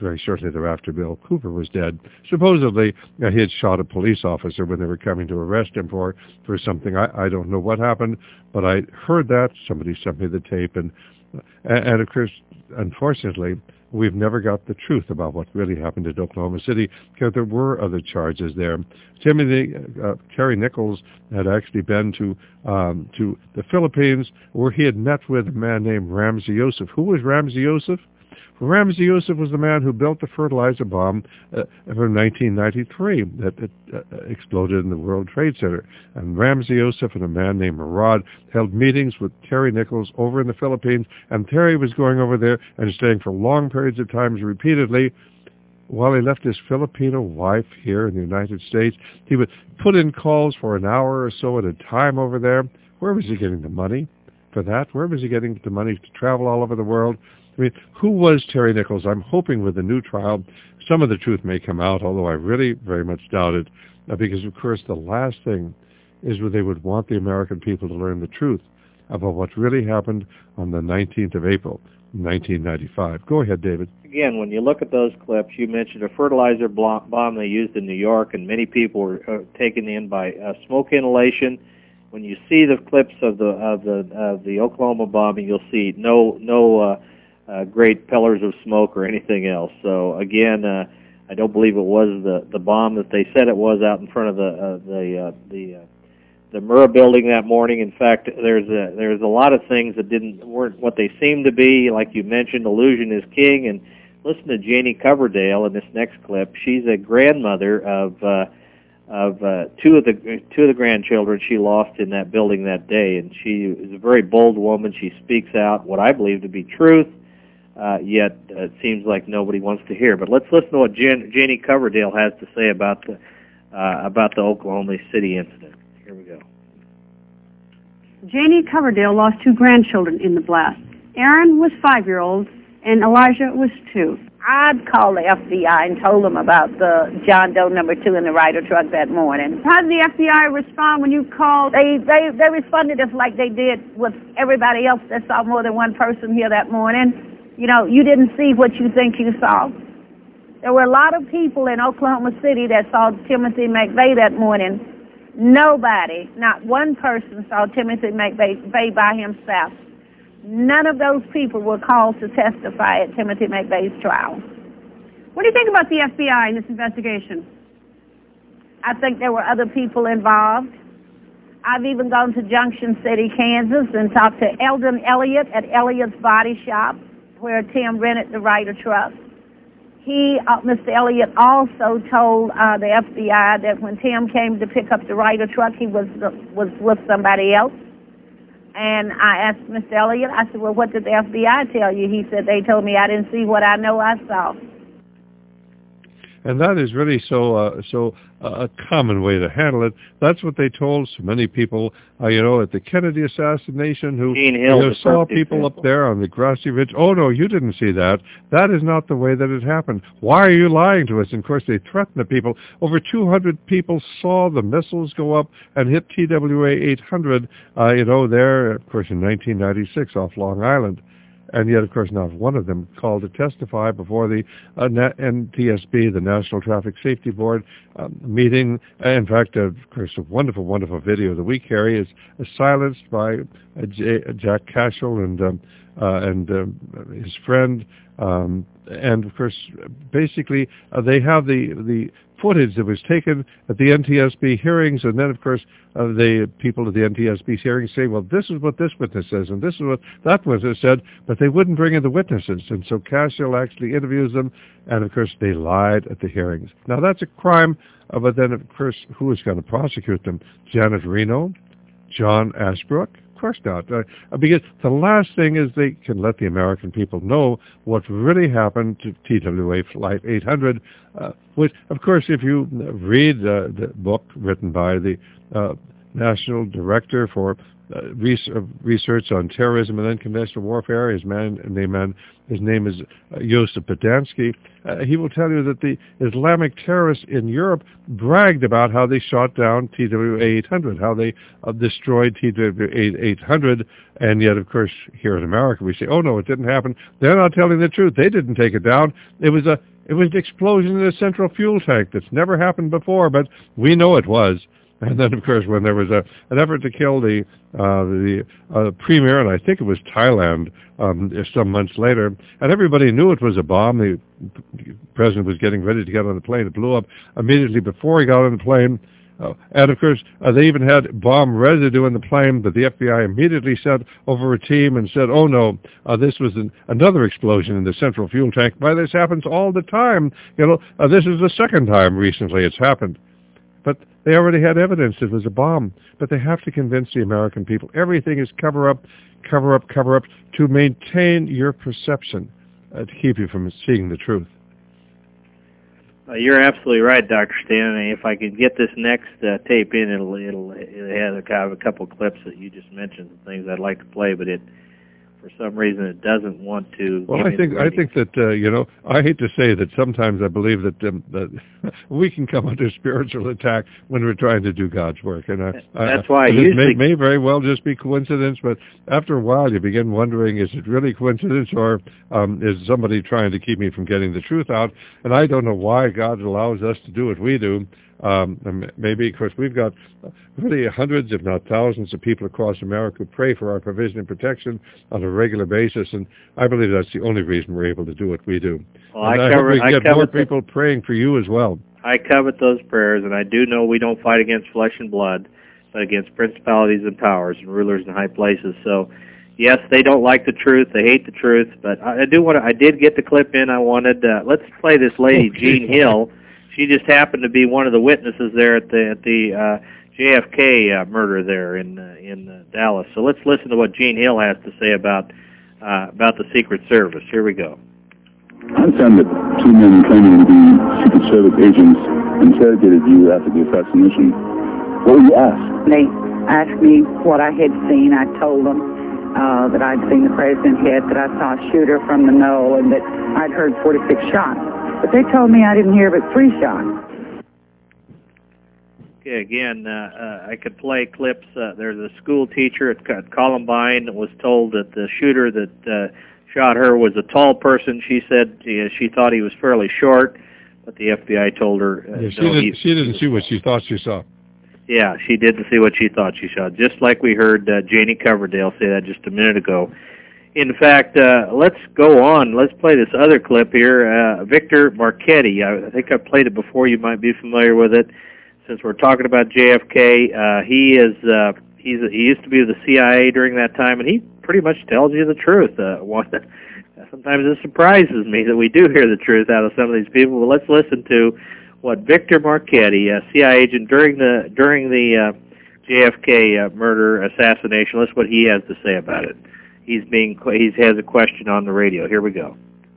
very shortly thereafter, Bill Cooper was dead. Supposedly, he had shot a police officer when they were coming to arrest him for something. I don't know what happened, but I heard that. Somebody sent me the tape, and of course, unfortunately, we've never got the truth about what really happened at Oklahoma City, because there were other charges there. Terry Nichols had actually been to the Philippines, where he had met with a man named Ramzi Youssef. Who was Ramzi Youssef? Ramzi Youssef was the man who built the fertilizer bomb from 1993 that exploded in the World Trade Center. And Ramzi Youssef and a man named Murad held meetings with Terry Nichols over in the Philippines, and Terry was going over there and staying for long periods of time repeatedly. While he left his Filipino wife here in the United States, he would put in calls for an hour or so at a time over there. Where was he getting the money for that? Where was he getting the money to travel all over the world? I mean, who was Terry Nichols? I'm hoping with the new trial, some of the truth may come out, although I really very much doubt it, because, of course, the last thing is where they would want the American people to learn the truth about what really happened on the 19th of April, 1995. Go ahead, David. Again, when you look at those clips, you mentioned a fertilizer bomb they used in New York, and many people were taken in by smoke inhalation. When you see the clips of the Oklahoma bombing, you'll see no great pillars of smoke or anything else. So again, I don't believe it was the bomb that they said it was out in front of the Murrah building that morning. In fact, there's a lot of things that weren't what they seemed to be. Like you mentioned, illusion is king. And listen to Janie Coverdale in this next clip. She's a grandmother of two of the grandchildren she lost in that building that day, and she is a very bold woman. She speaks out what I believe to be truth. Yet it seems like nobody wants to hear. But let's listen to what Janie Coverdale has to say about the Oklahoma City incident. Here we go. Janie Coverdale lost two grandchildren in the blast. Aaron was 5-year-old, and Elijah was 2. I'd called the FBI and told them about the John Doe number 2 in the Ryder truck that morning. How did the FBI respond when you called? They responded just like they did with everybody else that saw more than one person here that morning. You know, you didn't see what you think you saw. There were a lot of people in Oklahoma City that saw Timothy McVeigh that morning. Nobody, not one person, saw Timothy McVeigh by himself. None of those people were called to testify at Timothy McVeigh's trial. What do you think about the FBI in this investigation? I think there were other people involved. I've even gone to Junction City, Kansas, and talked to Eldon Elliott at Elliott's Body Shop, where Tim rented the Ryder truck. Mr. Elliott also told the FBI that when Tim came to pick up the Ryder truck, he was with somebody else. And I asked Mr. Elliott, I said, well, what did the FBI tell you? He said, they told me I didn't see what I know I saw. And that is really a common way to handle it. That's what they told so many people, at the Kennedy assassination, who saw people up there on the grassy ridge. Oh, no, you didn't see that. That is not the way that it happened. Why are you lying to us? And, of course, they threatened the people. Over 200 people saw the missiles go up and hit TWA 800, there, of course, in 1996 off Long Island. And yet, of course, not one of them called to testify before the NTSB, the National Traffic Safety Board, meeting. In fact, of course, a wonderful, wonderful video that we carry is silenced by Jack Cashel and his friend. And, of course, basically, they have the footage that was taken at the NTSB hearings, and then, of course, the people at the NTSB hearings say, well, this is what this witness says, and this is what that witness said, but they wouldn't bring in the witnesses. And so Cashel actually interviews them, and, of course, they lied at the hearings. Now, that's a crime, but then, of course, who is going to prosecute them? Janet Reno? John Ashbrook? Of course not. Because the last thing is they can let the American people know what really happened to TWA Flight 800, which, of course, if you read the book written by the National Director for Research on Terrorism and Unconventional Warfare, his name is Joseph Podansky, he will tell you that the Islamic terrorists in Europe bragged about how they shot down TWA 800, how they destroyed TWA 800, and yet, of course, here in America we say, oh no, it didn't happen. They're not telling the truth. They didn't take it down. It was a It was the explosion in the central fuel tank that's never happened before, but we know it was. And then, of course, when there was an effort to kill the premier, and I think it was Thailand, some months later, and everybody knew it was a bomb. The president was getting ready to get on the plane. It blew up immediately before he got on the plane. And, of course, they even had bomb residue in the plane, but the FBI immediately sent over a team and said, oh, no, this was another explosion in the central fuel tank. Why, this happens all the time. This is the second time recently it's happened. But they already had evidence it was a bomb. But they have to convince the American people. Everything is cover up, to maintain your perception, to keep you from seeing the truth. You're absolutely right, Dr. Stan. If I could get this next tape in, it'll have a couple clips that you just mentioned, some things I'd like to play, but for some reason it doesn't want to. Well, I think that I hate to say that sometimes I believe that we can come under spiritual attack when we're trying to do God's work, and that's why it may very well just be coincidence. But after a while, you begin wondering: is it really coincidence, or is somebody trying to keep me from getting the truth out? And I don't know why God allows us to do what we do. Maybe, of course, we've got really hundreds, if not thousands, of people across America who pray for our provision and protection on a regular basis, and I believe that's the only reason we're able to do what we do. Well, I hope we get more people praying for you as well. I covet those prayers, and I do know we don't fight against flesh and blood, but against principalities and powers and rulers in high places. So, yes, they don't like the truth, they hate the truth, but I did get the clip in I wanted. Let's play this lady, Jean Hill. She just happened to be one of the witnesses there at the JFK murder there in Dallas. So let's listen to what Jean Hill has to say about the Secret Service. Here we go. I understand that two men claiming to be Secret Service agents interrogated you after the assassination. What were you asked? They asked me what I had seen. I told them that I'd seen the president's head, that I saw a shooter from the knoll, and that I'd heard 46 shots. But they told me I didn't hear but 3 shots. Okay, again, I could play clips. There's a school teacher at Columbine that was told that the shooter that shot her was a tall person. She said she thought he was fairly short, but the FBI told her... she didn't see what she thought she saw. Yeah, she didn't see what she thought she saw, just like we heard Janie Coverdale say that just a minute ago. In fact, let's go on. Let's play this other clip here. Victor Marchetti. I think I've played it before. You might be familiar with it. Since we're talking about JFK, he used to be with the CIA during that time, and he pretty much tells you the truth. Sometimes it surprises me that we do hear the truth out of some of these people. But let's listen to what Victor Marchetti, a CIA agent during the JFK murder assassination. Listen what he has to say about it. He has a question on the radio. Here we go.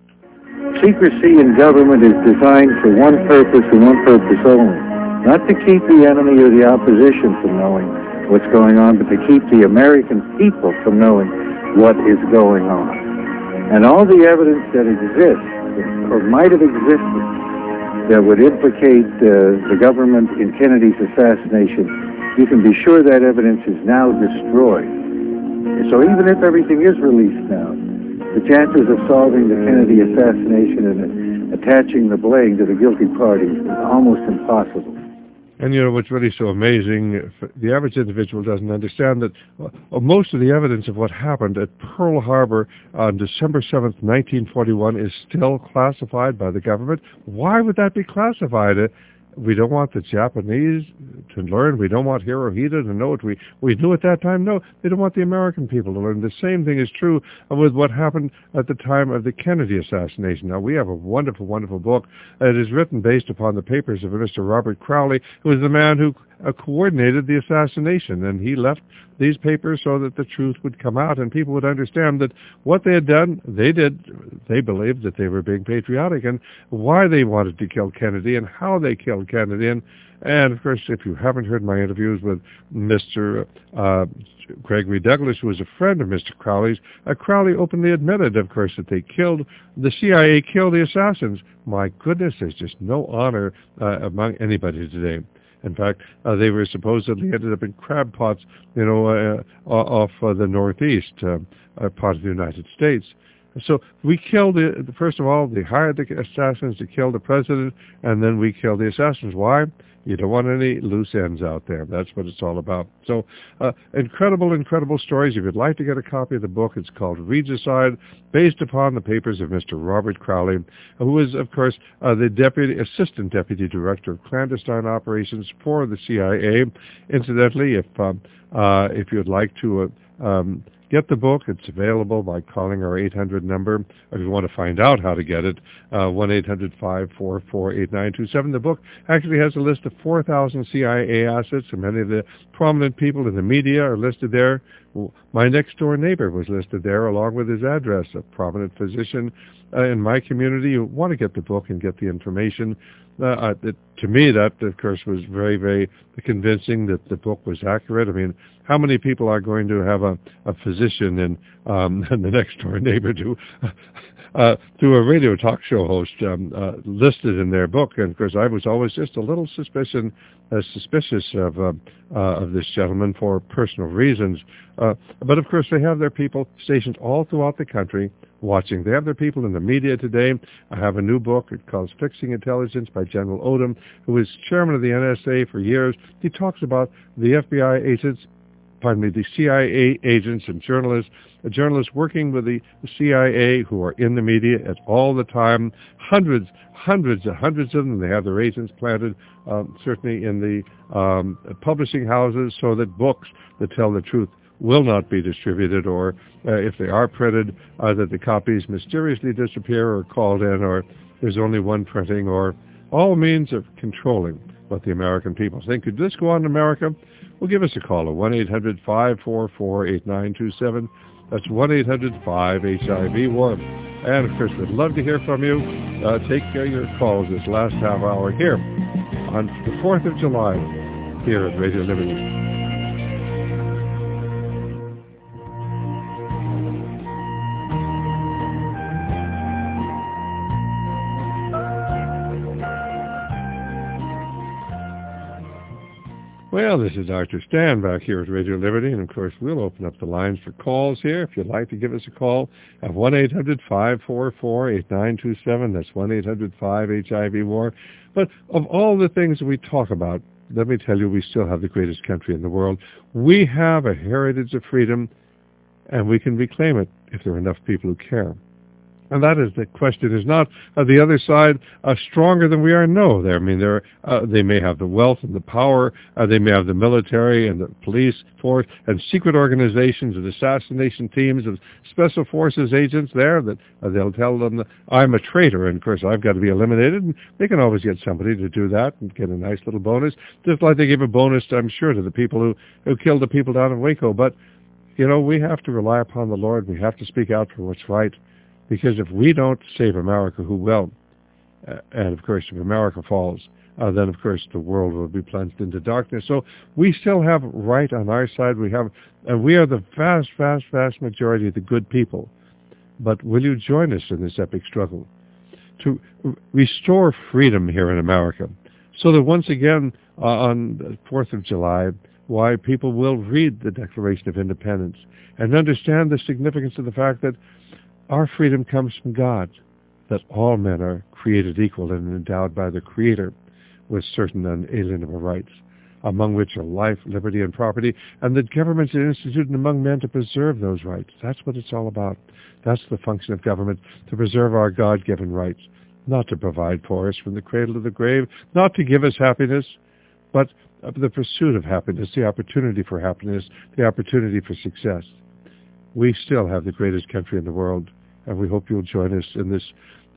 Secrecy in government is designed for one purpose and one purpose only. Not to keep the enemy or the opposition from knowing what's going on, but to keep the American people from knowing what is going on. And all the evidence that exists, or might have existed, that would implicate the government in Kennedy's assassination, you can be sure that evidence is now destroyed. So even if everything is released now, the chances of solving the Kennedy assassination and attaching the blame to the guilty party is almost impossible. And what's really so amazing, the average individual doesn't understand that most of the evidence of what happened at Pearl Harbor on December 7th, 1941 is still classified by the government. Why would that be classified? We don't want the Japanese to learn. We don't want Hirohito to know it. We knew at that time. No, they don't want the American people to learn. The same thing is true with what happened at the time of the Kennedy assassination. Now, we have a wonderful, wonderful book that is written based upon the papers of Mr. Robert Crowley, who was the man who coordinated the assassination, and he left these papers so that the truth would come out and people would understand that what they had done, they believed that they were being patriotic, and why they wanted to kill Kennedy and how they killed Kennedy. And of course, if you haven't heard my interviews with Mr. Gregory Douglas, who was a friend of Mr. Crowley's, Crowley openly admitted, of course, that the CIA killed the assassins. My goodness, there's just no honor among anybody today. In fact, they were supposedly ended up in crab pots, off the northeast part of the United States. So we killed, first of all, they hired the assassins to kill the president, and then we killed the assassins. Why? You don't want any loose ends out there. That's what it's all about. So incredible, incredible stories. If you'd like to get a copy of the book, it's called Regicide, based upon the papers of Mr. Robert Crowley, who was, of course, the assistant deputy director of clandestine operations for the CIA. Incidentally, if you'd like to get the book, it's available by calling our 800 number. If you want to find out how to get it, 1-800-544-8927. The book actually has a list of 4,000 CIA assets, and many of the prominent people in the media are listed there. My next-door neighbor was listed there along with his address, a prominent physician in my community. You want to get the book and get the information. To me, that, of course, was very, very convincing that the book was accurate. I mean, how many people are going to have a physician and the next-door neighbor to a radio talk show host listed in their book? And, of course, I was always just a little suspicious of this gentleman for personal reasons. But, of course, they have their people stationed all throughout the country watching. They have their people in the media today. I have a new book. It's called Fixing Intelligence by General Odom, who was chairman of the NSA for years. He talks about the the CIA agents and journalists working with the CIA who are in the media at all the time. Hundreds of them. They have their agents planted, certainly in the publishing houses, so that books that tell the truth will not be distributed, or if they are printed, that the copies mysteriously disappear or called in, or there's only one printing, or all means of controlling what the American people think. Could this go on in America? Well, give us a call at 1-800-544-8927. That's 1-800-5HIV-WAR. And, of course, we'd love to hear from you. Take your calls this last half hour here on the 4th of July here at Radio Liberty. Well, this is Dr. Stan back here at Radio Liberty, and of course we'll open up the lines for calls here. If you'd like to give us a call at 1-800-544-8927. That's 1-800-5HIV-WAR. But of all the things that we talk about, let me tell you, we still have the greatest country in the world. We have a heritage of freedom, and we can reclaim it if there are enough people who care. And that is the question. Is not the other side stronger than we are? No. I mean, they may have the wealth and the power. They may have the military and the police force and secret organizations and assassination teams of special forces agents there that they'll tell them that I'm a traitor, and of course I've got to be eliminated. And they can always get somebody to do that and get a nice little bonus, just like they give a bonus, I'm sure, to the people who killed the people down in Waco. But you know, we have to rely upon the Lord. We have to speak out for what's right. Because if we don't save America, who will? And, of course, if America falls, then, of course, the world will be plunged into darkness. So we still have right on our side. We are the vast, vast, vast majority of the good people. But will you join us in this epic struggle to restore freedom here in America so that once again, on the 4th of July, why people will read the Declaration of Independence and understand the significance of the fact that our freedom comes from God, that all men are created equal and endowed by the Creator with certain unalienable rights, among which are life, liberty, and property, and that governments are instituted among men to preserve those rights. That's what it's all about. That's the function of government, to preserve our God-given rights, not to provide for us from the cradle to the grave, not to give us happiness, but the pursuit of happiness, the opportunity for happiness, the opportunity for success. We still have the greatest country in the world, and we hope you'll join us in this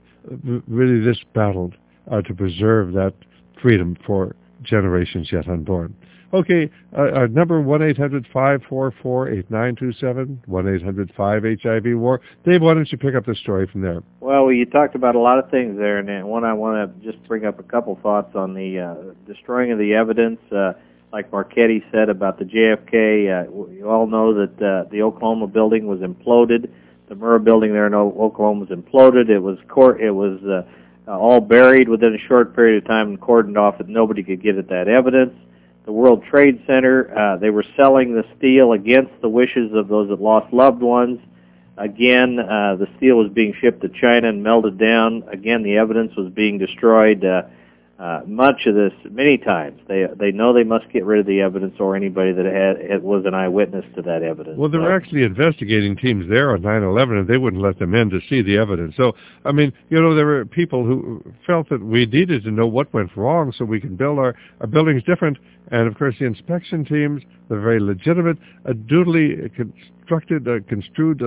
battle to preserve that freedom for generations yet unborn. Okay, our number 1-800-544-8927, 1-800-5HIV-WAR. Dave, why don't you pick up the story from there? Well, you talked about a lot of things there, and one I want to just bring up a couple thoughts on the destroying of the evidence. Like Marchetti said about the JFK, you all know that the Oklahoma building was imploded. The Murrah building there in Oklahoma was imploded. It was all buried within a short period of time and cordoned off, and nobody could get at that evidence. The World Trade Center, they were selling the steel against the wishes of those that lost loved ones. Again, the steel was being shipped to China and melted down. Again, the evidence was being destroyed. Much of this, many times, they know they must get rid of the evidence or anybody that was an eyewitness to that evidence. Well, there were actually investigating teams there on 9/11, and they wouldn't let them in to see the evidence. So, I mean, there were people who felt that we needed to know what went wrong so we can build our buildings different. And, of course, the inspection teams, they're very legitimate, duly construed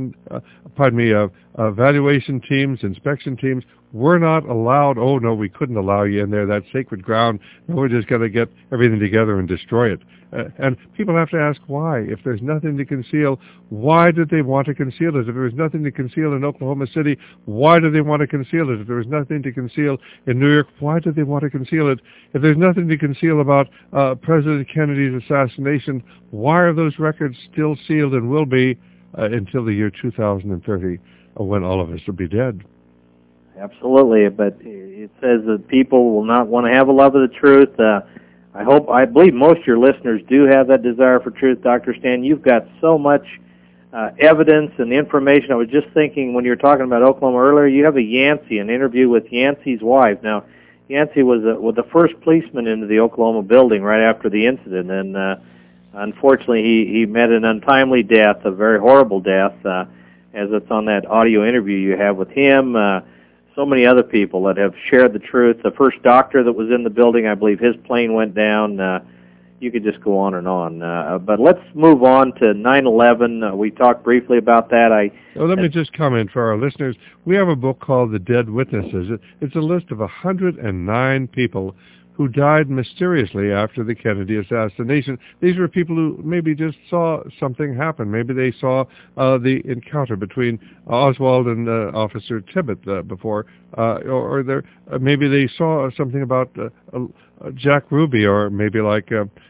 evaluation teams, inspection teams, were not allowed, oh, no, we couldn't allow you in there, that's sacred ground, no, we're just going to get everything together and destroy it. And people have to ask why. If there's nothing to conceal, why did they want to conceal it? If there was nothing to conceal in Oklahoma City, why did they want to conceal it? If there was nothing to conceal in New York, why did they want to conceal it? If there's nothing to conceal about President Kennedy's assassination, why are those records still sealed and will be until the year 2030, when all of us will be dead? Absolutely, but it says that people will not want to have a love of the truth. I believe most of your listeners do have that desire for truth, Dr. Stan. You've got so much evidence and information. I was just thinking when you were talking about Oklahoma earlier, you have an interview with Yancey's wife. Now, Yancey was the first policeman into the Oklahoma building right after the incident, and unfortunately he met an untimely death, a very horrible death, as it's on that audio interview you have with him. So many other people that have shared the truth. The first doctor that was in the building, I believe his plane went down. You could just go on and on. But let's move on to 9/11. We talked briefly about that. Let me just comment for our listeners. We have a book called The Dead Witnesses. It's a list of 109 people who died mysteriously after the Kennedy assassination. These were people who maybe just saw something happen. Maybe they saw the encounter between Oswald and Officer Tibbet before, or maybe they saw something about Jack Ruby, or maybe like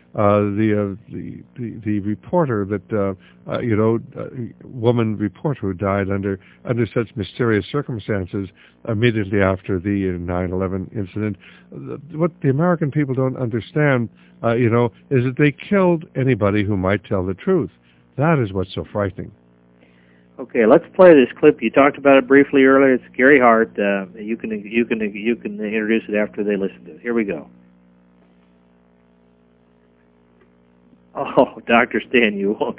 the reporter that woman reporter who died under such mysterious circumstances immediately after the 9/11 incident. What the American people don't understand, is that they killed anybody who might tell the truth. That is what's so frightening. Okay, let's play this clip. You talked about it briefly earlier. It's Gary Hart. You can introduce it after they listen to it. Here we go. Oh, Dr. Stan, you won't.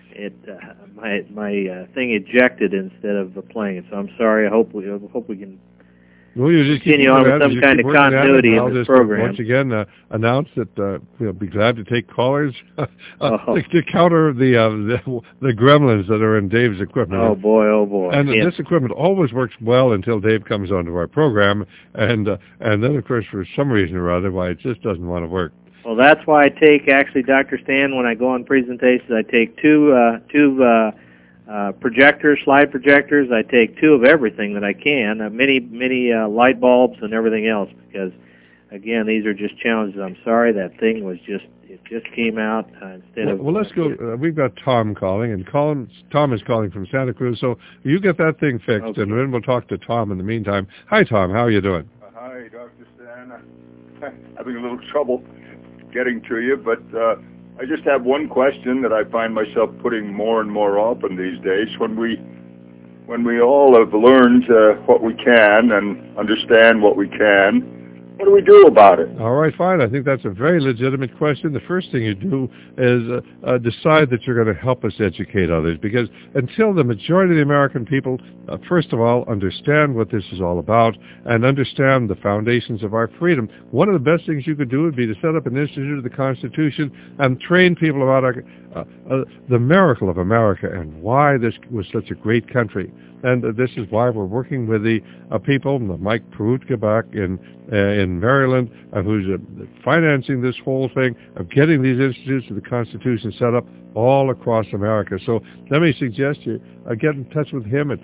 My thing ejected instead of playing it, so I'm sorry. I hope we can continue on with some kind of continuity in this program. Once again, announce that we'll be glad to take callers to counter the gremlins that are in Dave's equipment. Oh boy! And this equipment always works well until Dave comes onto our program, and then of course for some reason or other, why it just doesn't want to work. Well, that's why I take, actually, Dr. Stan, when I go on presentations, I take two projectors, slide projectors. I take two of everything that I can, many light bulbs and everything else, because, again, these are just challenges. I'm sorry, that thing was just came out instead of... Well, let's go. We've got Tom calling, and Tom is calling from Santa Cruz, so you get that thing fixed, okay, and then we'll talk to Tom in the meantime. Hi, Tom. How are you doing? Hi, Dr. Stan. Having a little trouble getting to you, but I just have one question that I find myself putting more and more often these days. When we all have learned what we can and understand what we can, what do we do about it? All right, fine. I think that's a very legitimate question. The first thing you do is decide that you're going to help us educate others, because until the majority of the American people, first of all, understand what this is all about and understand the foundations of our freedom, one of the best things you could do would be to set up an Institute of the Constitution and train people about the miracle of America and why this was such a great country. And this is why we're working with the people, Mike Perutka back in Maryland, who's financing this whole thing of getting these institutes of the Constitution set up all across America. So let me suggest you get in touch with him at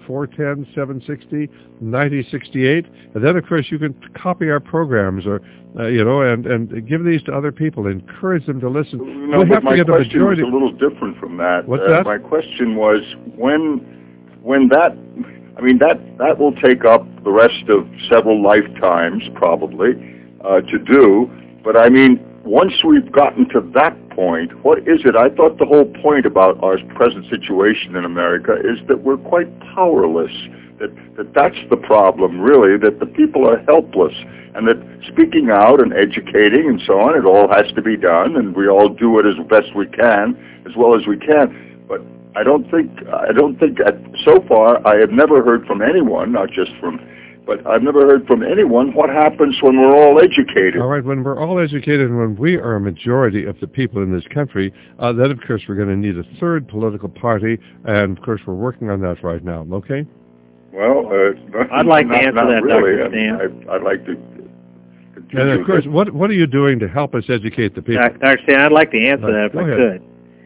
410-760-9068. And then, of course, you can copy our programs or, and give these to other people. Encourage them to listen. No, but my question was a little different from that. What's that? My question was when that will take up the rest of several lifetimes probably to do. But I mean, once we've gotten to that point? What is it? I thought the whole point about our present situation in America is that we're quite powerless, that's the problem, really, that the people are helpless, and that speaking out and educating and so on, it all has to be done, and we all do it as best we can, as well as we can. But I don't think so far I have never heard from anyone, but I've never heard from anyone what happens when we're all educated. All right, when we're all educated and when we are a majority of the people in this country, then, of course, we're going to need a third political party, and, of course, we're working on that right now, okay? Well, I'd like to answer that, really. Dr. Stan. I'd like to continue. And, of course, what are you doing to help us educate the people? Dr. Stan, I'd like to answer that if I could.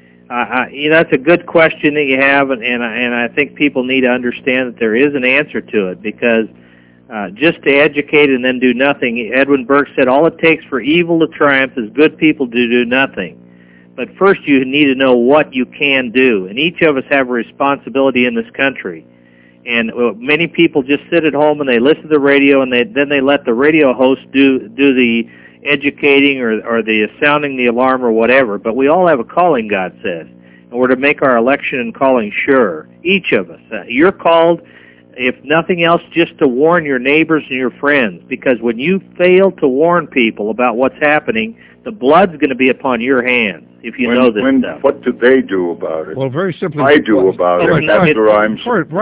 That's a good question that you have, and I think people need to understand that there is an answer to it, because just to educate and then do nothing, Edwin Burke said, all it takes for evil to triumph is good people to do nothing. But first you need to know what you can do, and each of us have a responsibility in this country. And many people just sit at home and they listen to the radio, and then they let the radio host do the educating or the sounding the alarm or whatever. But we all have a calling, God says, and we're to make our election and calling sure. Each of us. You're called, if nothing else, just to warn your neighbors and your friends, because when you fail to warn people about what's happening, the blood's going to be upon your hands. If you know this stuff. What do they do about it? Well, very simply, I do about it. That's where I'm.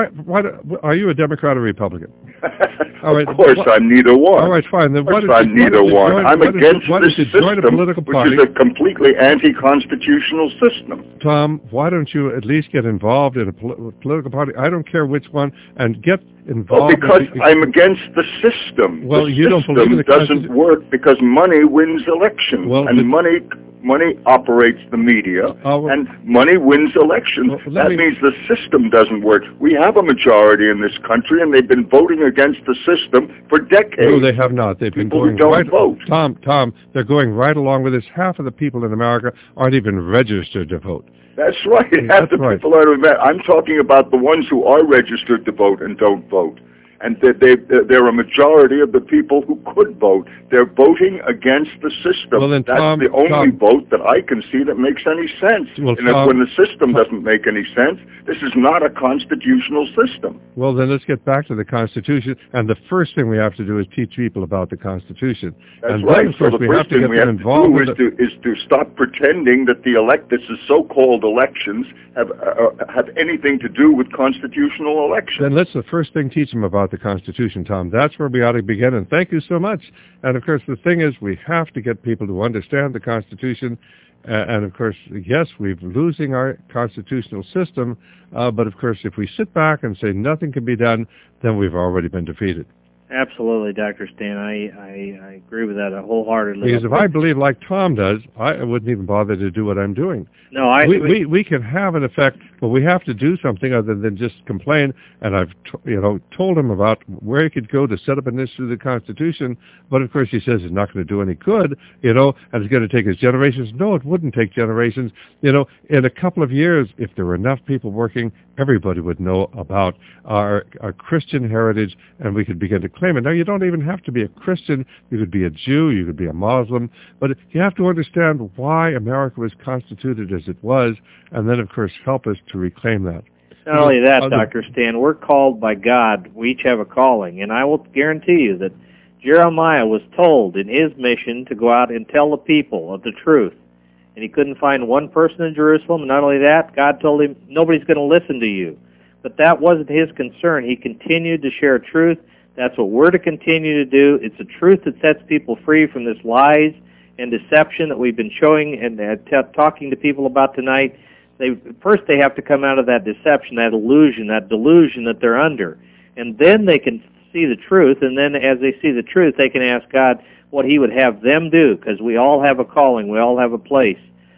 Are you a Democrat or Republican? All right, of course, I'm neither one. All right, fine. Then I'm neither one. I'm against this system, which is a completely anti-constitutional system. Tom, why don't you at least get involved in a political party? I don't care which one, and get involved. Well, because I'm against the system. Well, the you don't system believe in the doesn't work because money wins elections, and money operates the media, and money wins elections. That means the system doesn't work. We have a majority in this country, and they've been voting against the system for decades. No, they have not. They've been going don't vote. Tom, they're going right along with this. Half of the people in America aren't even registered to vote. That's right. Half the people are. I'm talking about the ones who are registered to vote and don't vote. And they're a majority of the people who could vote. They're voting against the system. Well, then, Tom, that's the only vote that I can see that makes any sense. Well, and when the system doesn't make any sense, this is not a constitutional system. Well, then let's get back to the Constitution. And the first thing we have to do is teach people about the Constitution. That's and right. Then, of course, so the we first have to thing get we them have involved to do is to stop pretending that this is so-called elections have anything to do with constitutional elections. Then let's the first thing teach them about the Constitution, Tom. That's where we ought to begin, and thank you so much. And, of course, the thing is we have to get people to understand the Constitution, and, of course, yes, we're losing our constitutional system, but, of course, if we sit back and say nothing can be done, then we've already been defeated. Absolutely, Dr. Stan. I agree with that wholeheartedly. Because if I believe like Tom does, I wouldn't even bother to do what I'm doing. No, we can have an effect, but we have to do something other than just complain. And I've told him about where he could go to set up an issue of the Constitution, but of course he says it's not going to do any good, and it's going to take his generations. No, it wouldn't take generations. In a couple of years, if there were enough people working, everybody would know about our Christian heritage, and we could begin to claim it. Now, you don't even have to be a Christian. You could be a Jew. You could be a Muslim. But you have to understand why America was constituted as it was, and then, of course, help us to reclaim that. Not only that, Dr. Stan, we're called by God. We each have a calling, and I will guarantee you that Jeremiah was told in his mission to go out and tell the people of the truth. And he couldn't find one person in Jerusalem. And not only that, God told him, nobody's going to listen to you. But that wasn't his concern. He continued to share truth. That's what we're to continue to do. It's the truth that sets people free from this lies and deception that we've been showing and talking to people about tonight. First they have to come out of that deception, that illusion, that delusion that they're under. And then they can see the truth. And then as they see the truth, they can ask God what he would have them do, because we all have a calling. We all have a place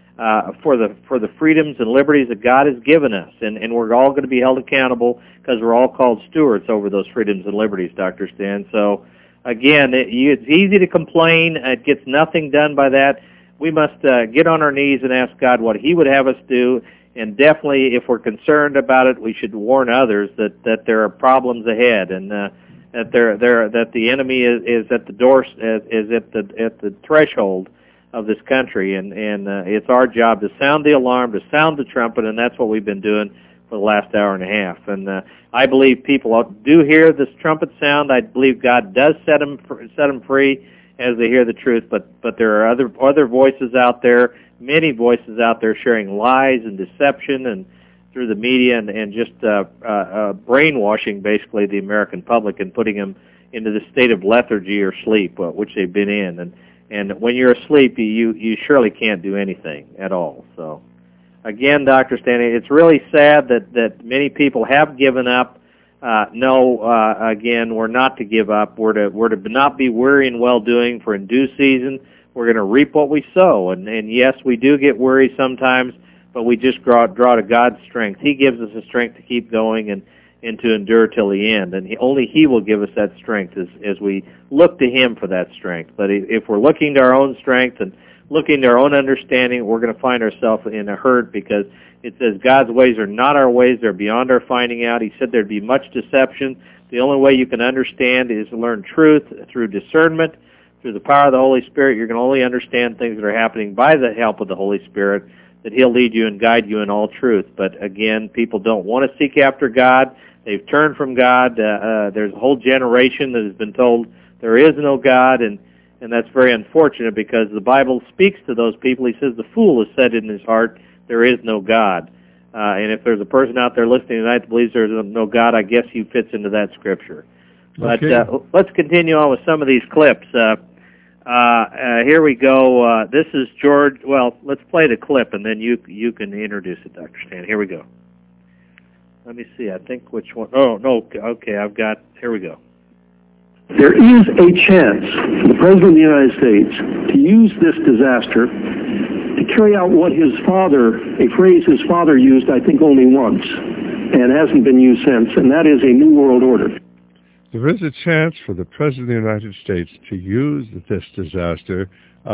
for the freedoms and liberties that God has given us. And we're all going to be held accountable because we're all called stewards over those freedoms and liberties, Dr. Stan. So, again, it's easy to complain. It gets nothing done by that. We must get on our knees and ask God what he would have us do. And definitely, if we're concerned about it, we should warn others that there are problems ahead, and that the enemy is at the door, is at the threshold of this country, and it's our job to sound the alarm, to sound the trumpet, and that's what we've been doing for the last hour and a half. And I believe people do hear this trumpet sound. I believe God does set them free as they hear the truth, but there are other voices out there, many voices out there sharing lies and deception and through the media and just brainwashing basically the American public and putting them into the state of lethargy or sleep, which they've been in. And when you're asleep, you surely can't do anything at all. So, again, Dr. Stanley, it's really sad that many people have given up. Again, we're not to give up. We're to not be weary in well-doing, for in due season we're going to reap what we sow. And yes, we do get weary sometimes, but we just draw to God's strength. He gives us the strength to keep going and to endure till the end. And only He will give us that strength as we look to Him for that strength. But if we're looking to our own strength and looking to our own understanding, we're going to find ourselves in a hurt, because it says God's ways are not our ways. They're beyond our finding out. He said there'd be much deception. The only way you can understand is to learn truth through discernment, through the power of the Holy Spirit. You're going to only understand things that are happening by the help of the Holy Spirit, that He'll lead you and guide you in all truth. But again, people don't want to seek after God. They've turned from God. There's a whole generation that has been told there is no God, and that's very unfortunate, because the Bible speaks to those people. He says the fool has said in his heart, there is no God. And if there's a person out there listening tonight that believes there's no God, I guess he fits into that scripture. But let's continue on with some of these clips. Here we go. This is George. Well, let's play the clip, and then you can introduce it, Dr. Stan. Here we go. Let me see. I think which one. Oh, no. Okay, I've got. Here we go. There is a chance for the President of the United States to use this disaster to carry out what his father, a phrase his father used, I think, only once, and hasn't been used since, and that is a New World Order. There is a chance for the President of the United States to use this disaster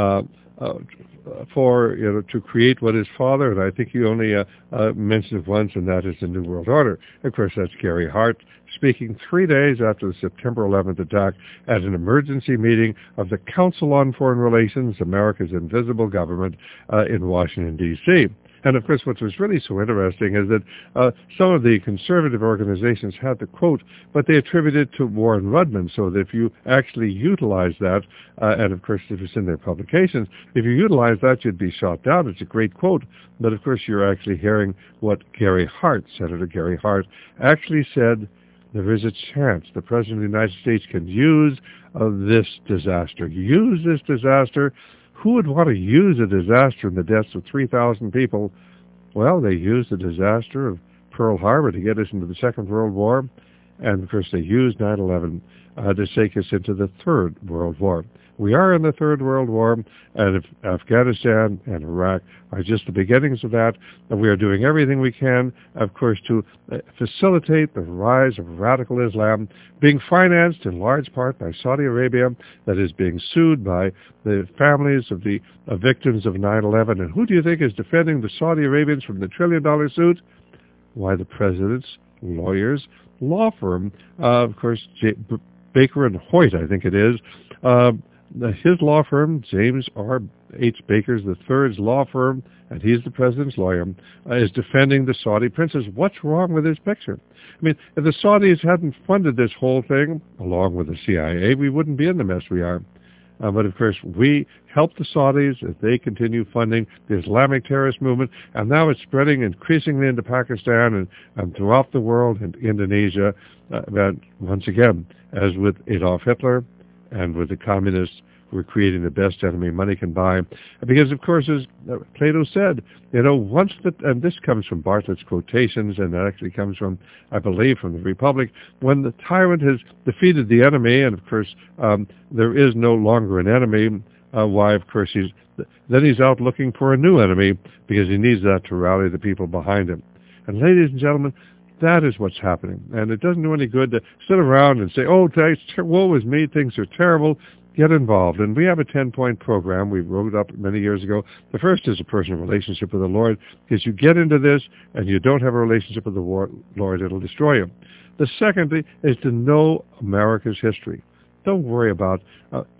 to create what his father, and I think he only mentioned it once, and that is the New World Order. Of course, that's Gary Hart speaking 3 days after the September 11th attack at an emergency meeting of the Council on Foreign Relations, America's Invisible Government, in Washington, D.C. And, of course, what was really so interesting is that some of the conservative organizations had the quote, but they attributed it to Warren Rudman, so that if you actually utilize that, and, of course, if it's in their publications, if you utilize that, you'd be shot down. It's a great quote. But, of course, you're actually hearing what Gary Hart, Senator Gary Hart, actually said. There is a chance the President of the United States can use this disaster. Use this disaster. Who would want to use a disaster in the deaths of 3,000 people? Well, they used the disaster of Pearl Harbor to get us into the Second World War, and of course they used 9/11 to take us into the Third World War. We are in the Third World War, and if Afghanistan and Iraq are just the beginnings of that, and we are doing everything we can, of course, to facilitate the rise of radical Islam, being financed in large part by Saudi Arabia, that is being sued by the families of the victims of 9/11. And who do you think is defending the Saudi Arabians from the $1 trillion suit? Why, the president's lawyers' law firm, of course, Baker and Hoyt, I think it is. His law firm, James R. H. Baker's III's law firm, and he's the president's lawyer, is defending the Saudi princes. What's wrong with this picture? I mean, if the Saudis hadn't funded this whole thing, along with the CIA, we wouldn't be in the mess we are. But, of course, we help the Saudis as they continue funding the Islamic terrorist movement, and now it's spreading increasingly into Pakistan and throughout the world, and Indonesia. That, once again, as with Adolf Hitler and with the communists, we're creating the best enemy money can buy. Because, of course, as Plato said, once and this comes from Bartlett's quotations, and that actually comes from, I believe, from the Republic, when the tyrant has defeated the enemy, and, of course, there is no longer an enemy, why, of course, then he's out looking for a new enemy, because he needs that to rally the people behind him. And, ladies and gentlemen, that is what's happening. And it doesn't do any good to sit around and say, woe is me, things are terrible. Get involved. And we have a 10-point program we wrote up many years ago. The first is a personal relationship with the Lord, because you get into this and you don't have a relationship with the Lord, it'll destroy you. The second is to know America's history. Don't worry about,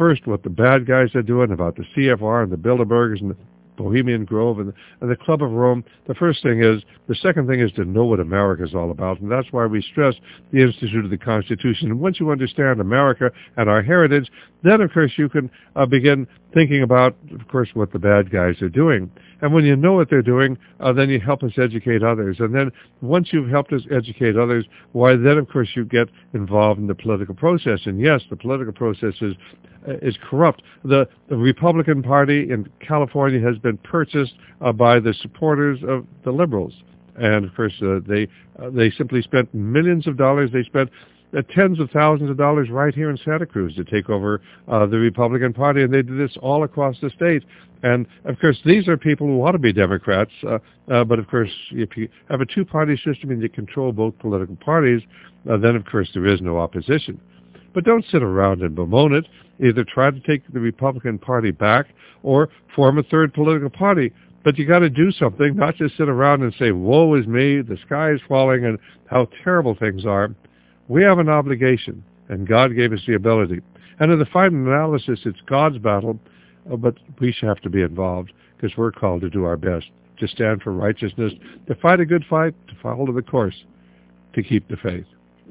first what the bad guys are doing about the CFR and the Bilderbergers and the Bohemian Grove and the Club of Rome. The second thing is to know what America is all about, and that's why we stress the Institute of the Constitution. And once you understand America and our heritage, then of course you can begin thinking about, of course, what the bad guys are doing. And when you know what they're doing, then you help us educate others. And then once you've helped us educate others, why then of course you get involved in the political process. And yes, the political process is corrupt. The Republican Party in California has been purchased by the supporters of the liberals. And of course they simply spent millions of dollars. They spent tens of thousands of dollars right here in Santa Cruz to take over the Republican Party, and they do this all across the state. And of course these are people who want to be Democrats, but of course if you have a two-party system and you control both political parties, then of course there is no opposition. But don't sit around and bemoan it. Either try to take the Republican Party back or form a third political party. But you got to do something, not just sit around and say, woe is me, the sky is falling, and how terrible things are. We have an obligation, and God gave us the ability. And in the final analysis, it's God's battle, but we should have to be involved because we're called to do our best, to stand for righteousness, to fight a good fight, to follow the course, to keep the faith.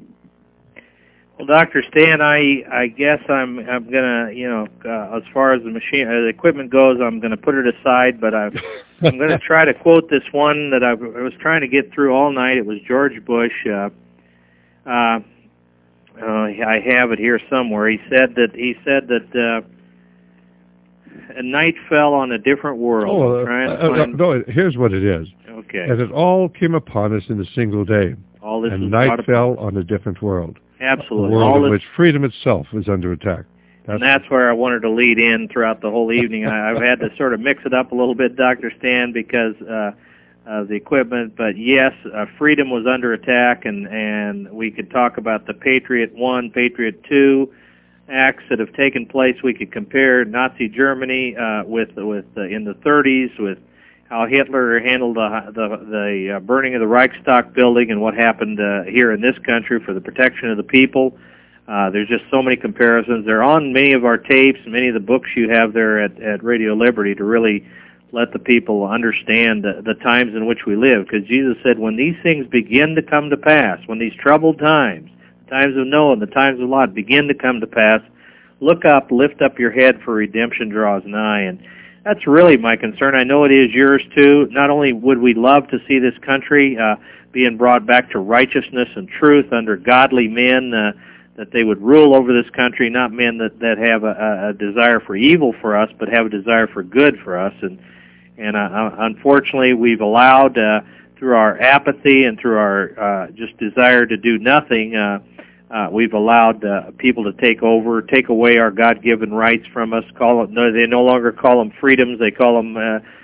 Well, Dr. Stan, I guess I'm gonna, as far as the equipment goes, I'm gonna put it aside. But I'm gonna try to quote this one that I was trying to get through all night. It was George Bush. I have it here somewhere. He said that a night fell on a different world. No, here's what it is. Okay. And it all came upon us in a single day. All this and night fell on a different world. Absolutely. A world in which freedom itself is under attack. And that's where I wanted to lead in throughout the whole evening. I've had to sort of mix it up a little bit, Dr. Stan, because of the equipment. But yes, freedom was under attack, and we could talk about the Patriot I, Patriot II acts that have taken place. We could compare Nazi Germany with in the 30s, with how Hitler handled the burning of the Reichstag building and what happened here in this country for the protection of the people. There's just so many comparisons. They're on many of our tapes, many of the books you have there at Radio Liberty to really let the people understand the times in which we live. Because Jesus said, when these things begin to come to pass, when these troubled times, the times of Noah and the times of Lot begin to come to pass, look up, lift up your head, for redemption draws nigh. And that's really my concern. I know it is yours too. Not only would we love to see this country being brought back to righteousness and truth under godly men, that they would rule over this country, not men that have a desire for evil for us, but have a desire for good for us. And unfortunately, we've allowed, through our apathy and through our just desire to do nothing, we've allowed people to take away our God-given rights from us. They no longer call them freedoms. They call them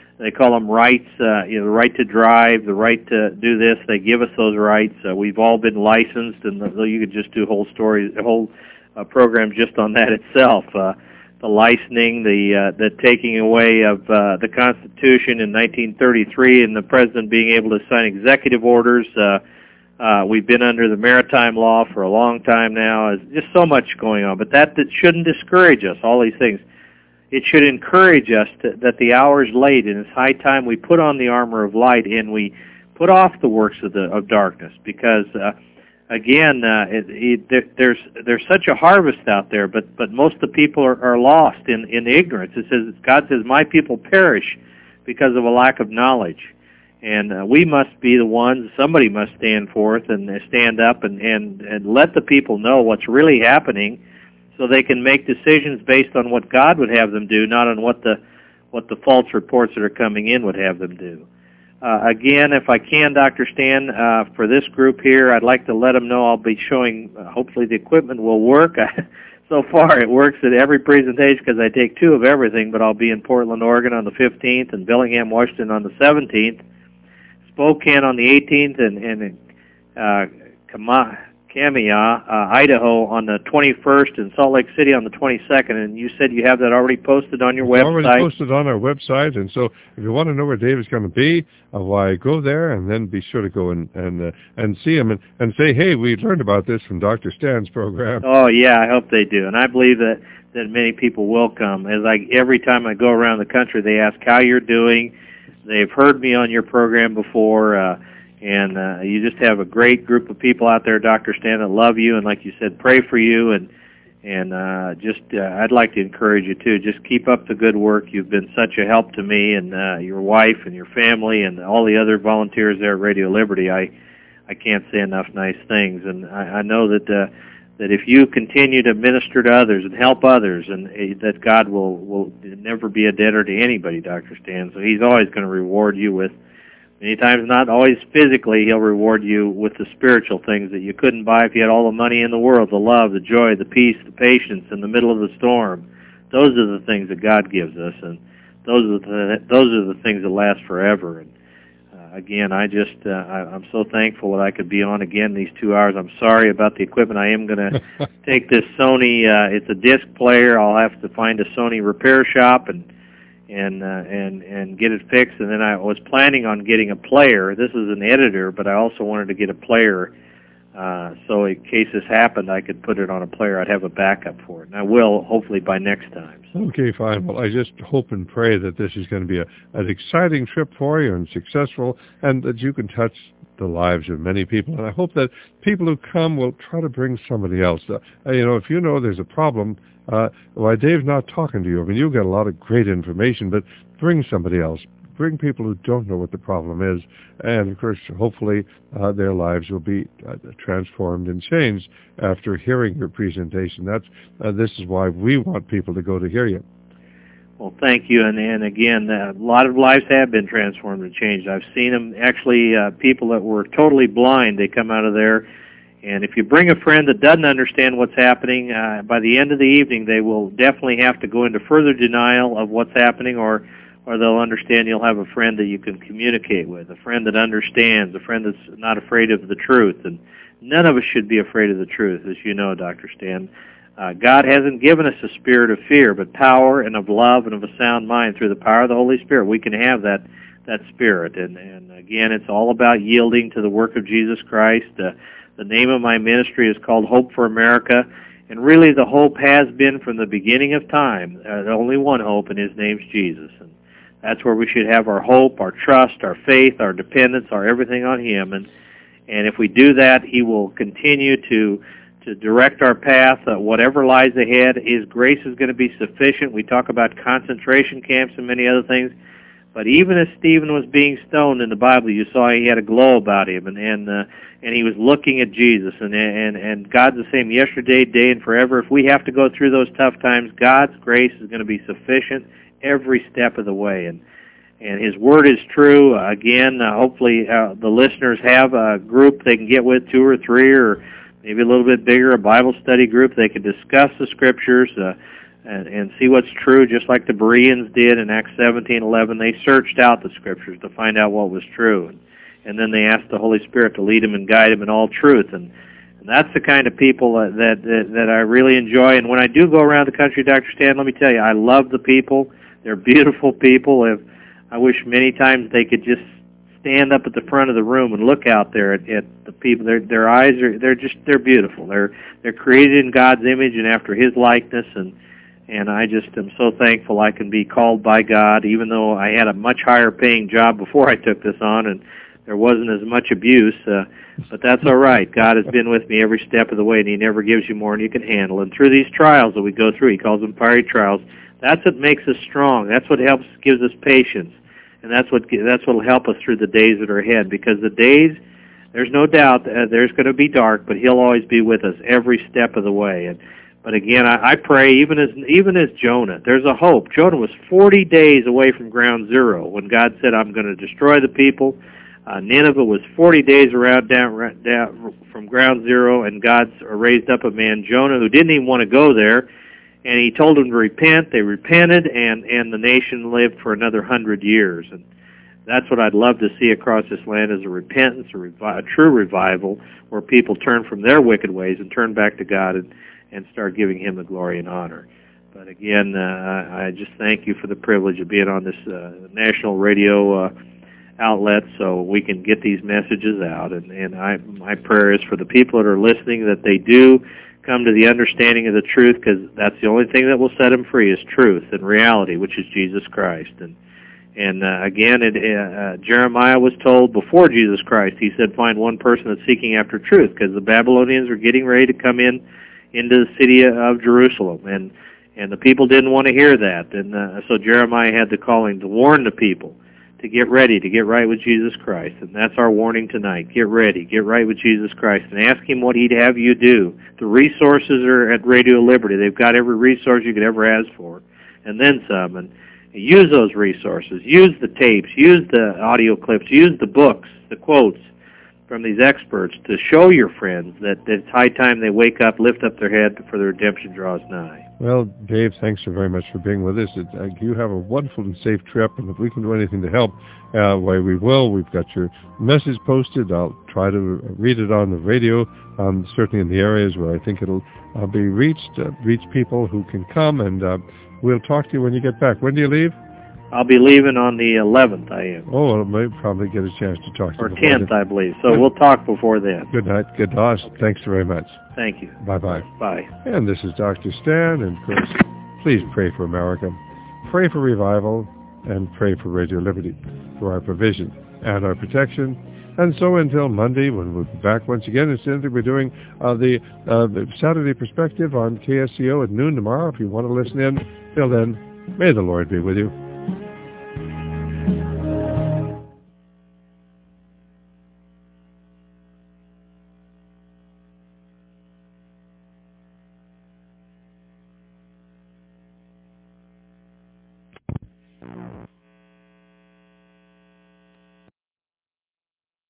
rights. The right to drive, the right to do this. They give us those rights. We've all been licensed, and you could just do whole programs just on that itself. The licensing, the taking away of the Constitution in 1933, and the president being able to sign executive orders. We've been under the maritime law for a long time now. There's just so much going on, but that shouldn't discourage us, all these things. It should encourage us that the hour is late, and it's high time we put on the armor of light and we put off the works of darkness. Because again, there's such a harvest out there, but most of the people are lost in ignorance. It says, God says, my people perish because of a lack of knowledge. And we must be the ones, somebody must stand forth and stand up and let the people know what's really happening, so they can make decisions based on what God would have them do, not on what the false reports that are coming in would have them do. Again, if I can, Dr. Stan, for this group here, I'd like to let them know I'll be showing, hopefully the equipment will work. So far it works at every presentation because I take two of everything, but I'll be in Portland, Oregon on the 15th and Bellingham, Washington on the 17th, Spokane on the 18th, and Kamiah, Idaho on the 21st and Salt Lake City on the 22nd, and you said you have that already posted on your website. Already posted on our website, and so if you want to know where Dave is going to be, why go there and then be sure to go and see him and say, hey, we learned about this from Dr. Stan's program. Oh yeah, I hope they do, and I believe that many people will come. Every time I go around the country, they ask how you're doing. They've heard me on your program before, and you just have a great group of people out there, Dr. Stan, that love you, and like you said, pray for you, and I'd like to encourage you too. Just keep up the good work. You've been such a help to me and your wife and your family and all the other volunteers there at Radio Liberty. I can't say enough nice things, and I know that if you continue to minister to others and help others, and that God will never be a debtor to anybody, Dr. Stan. So He's always going to reward you with, many times not always physically, He'll reward you with the spiritual things that you couldn't buy if you had all the money in the world, the love, the joy, the peace, the patience in the middle of the storm. Those are the things that God gives us, and those are the things that last forever. And again, I'm so thankful that I could be on again these 2 hours. I'm sorry about the equipment. I am going to take this Sony. It's a disc player. I'll have to find a Sony repair shop and get it fixed. And then I was planning on getting a player. This is an editor, but I also wanted to get a player so in case this happened, I could put it on a player. I'd have a backup for it, and I will hopefully by next time. Okay, fine. Well, I just hope and pray that this is going to be an exciting trip for you and successful, and that you can touch the lives of many people. And I hope that people who come will try to bring somebody else. If you know there's a problem, why Dave's not talking to you. I mean, you've got a lot of great information, but bring somebody else. Bring people who don't know what the problem is, and of course, hopefully, their lives will be transformed and changed after hearing your presentation. This is why we want people to go to hear you. Well, thank you, and again, a lot of lives have been transformed and changed. I've seen them, actually, people that were totally blind, they come out of there, and if you bring a friend that doesn't understand what's happening, by the end of the evening, they will definitely have to go into further denial of what's happening, or they'll understand you'll have a friend that you can communicate with, a friend that understands, a friend that's not afraid of the truth. And none of us should be afraid of the truth, as you know, Dr. Stan. God hasn't given us a spirit of fear, but power and of love and of a sound mind. Through the power of the Holy Spirit, we can have that spirit. And again, it's all about yielding to the work of Jesus Christ. The name of my ministry is called Hope for America. And really, the hope has been from the beginning of time. There's only one hope, and His name's Jesus. And that's where we should have our hope, our trust, our faith, our dependence, our everything on Him. And if we do that, He will continue to direct our path. Whatever lies ahead, His grace is going to be sufficient. We talk about concentration camps and many other things. But even as Stephen was being stoned in the Bible, you saw he had a glow about him, and he was looking at Jesus. And God's the same yesterday, today, and forever. If we have to go through those tough times, God's grace is going to be sufficient every step of the way, and His Word is true. Again, hopefully the listeners have a group they can get with, 2 or 3, or maybe a little bit bigger, a Bible study group. They can discuss the Scriptures and see what's true, just like the Bereans did in Acts 17:11. They searched out the Scriptures to find out what was true, and then they asked the Holy Spirit to lead them and guide them in all truth. And that's the kind of people that I really enjoy. And when I do go around the country, Dr. Stan, let me tell you, I love the people. They're beautiful people. I wish many times they could just stand up at the front of the room and look out there at the people. Their eyes they're beautiful. They're created in God's image and after His likeness, and I just am so thankful I can be called by God, even though I had a much higher paying job before I took this on, and there wasn't as much abuse, but that's all right. God has been with me every step of the way, and He never gives you more than you can handle. And through these trials that we go through, He calls them fiery trials, that's what makes us strong. That's what gives us patience, and that's what will help us through the days that are ahead. Because the days, there's no doubt, there's going to be dark, but He'll always be with us every step of the way. But again, I pray, even as Jonah, there's a hope. Jonah was 40 days away from ground zero when God said, "I'm going to destroy the people." Nineveh was 40 days down from ground zero, and God raised up a man, Jonah, who didn't even want to go there. And He told them to repent. They repented, and the nation lived for another 100 years. And that's what I'd love to see across this land, is a repentance, a true revival, where people turn from their wicked ways and turn back to God and start giving Him the glory and honor. But again, I just thank you for the privilege of being on this national radio outlet, so we can get these messages out. And my prayer is for the people that are listening, that they do come to the understanding of the truth, because that's the only thing that will set them free, is truth and reality, which is Jesus Christ. And again, Jeremiah was told before Jesus Christ, he said, find one person that's seeking after truth, because the Babylonians were getting ready to come into the city of Jerusalem, and the people didn't want to hear that. And so Jeremiah had the calling to warn the people to get ready, to get right with Jesus Christ. And that's our warning tonight. Get ready, get right with Jesus Christ, and ask Him what He'd have you do. The resources are at Radio Liberty. They've got every resource you could ever ask for, and then some. And use those resources. Use the tapes. Use the audio clips. Use the books, the quotes from these experts to show your friends that it's high time they wake up, lift up their head, for the redemption draws nigh. Well, Dave, thanks so very much for being with us. You have a wonderful and safe trip, and if we can do anything to help, why we will. We've got your message posted. I'll try to read it on the radio, certainly in the areas where I think it'll be reach people who can come, and we'll talk to you when you get back. When do you leave? I'll be leaving on the 11th, I am. Oh, well, I may probably get a chance to talk to you. Or 10th, I believe. So we'll talk before then. Good night. Good night. Thanks very much. Thank you. Bye-bye. Bye. And this is Dr. Stan, and of course, please pray for America. Pray for revival, and pray for Radio Liberty, for our provision and our protection. And so until Monday, when we'll be back once again, incidentally, we're doing the Saturday Perspective on KSCO at noon tomorrow. If you want to listen in, till then, may the Lord be with you.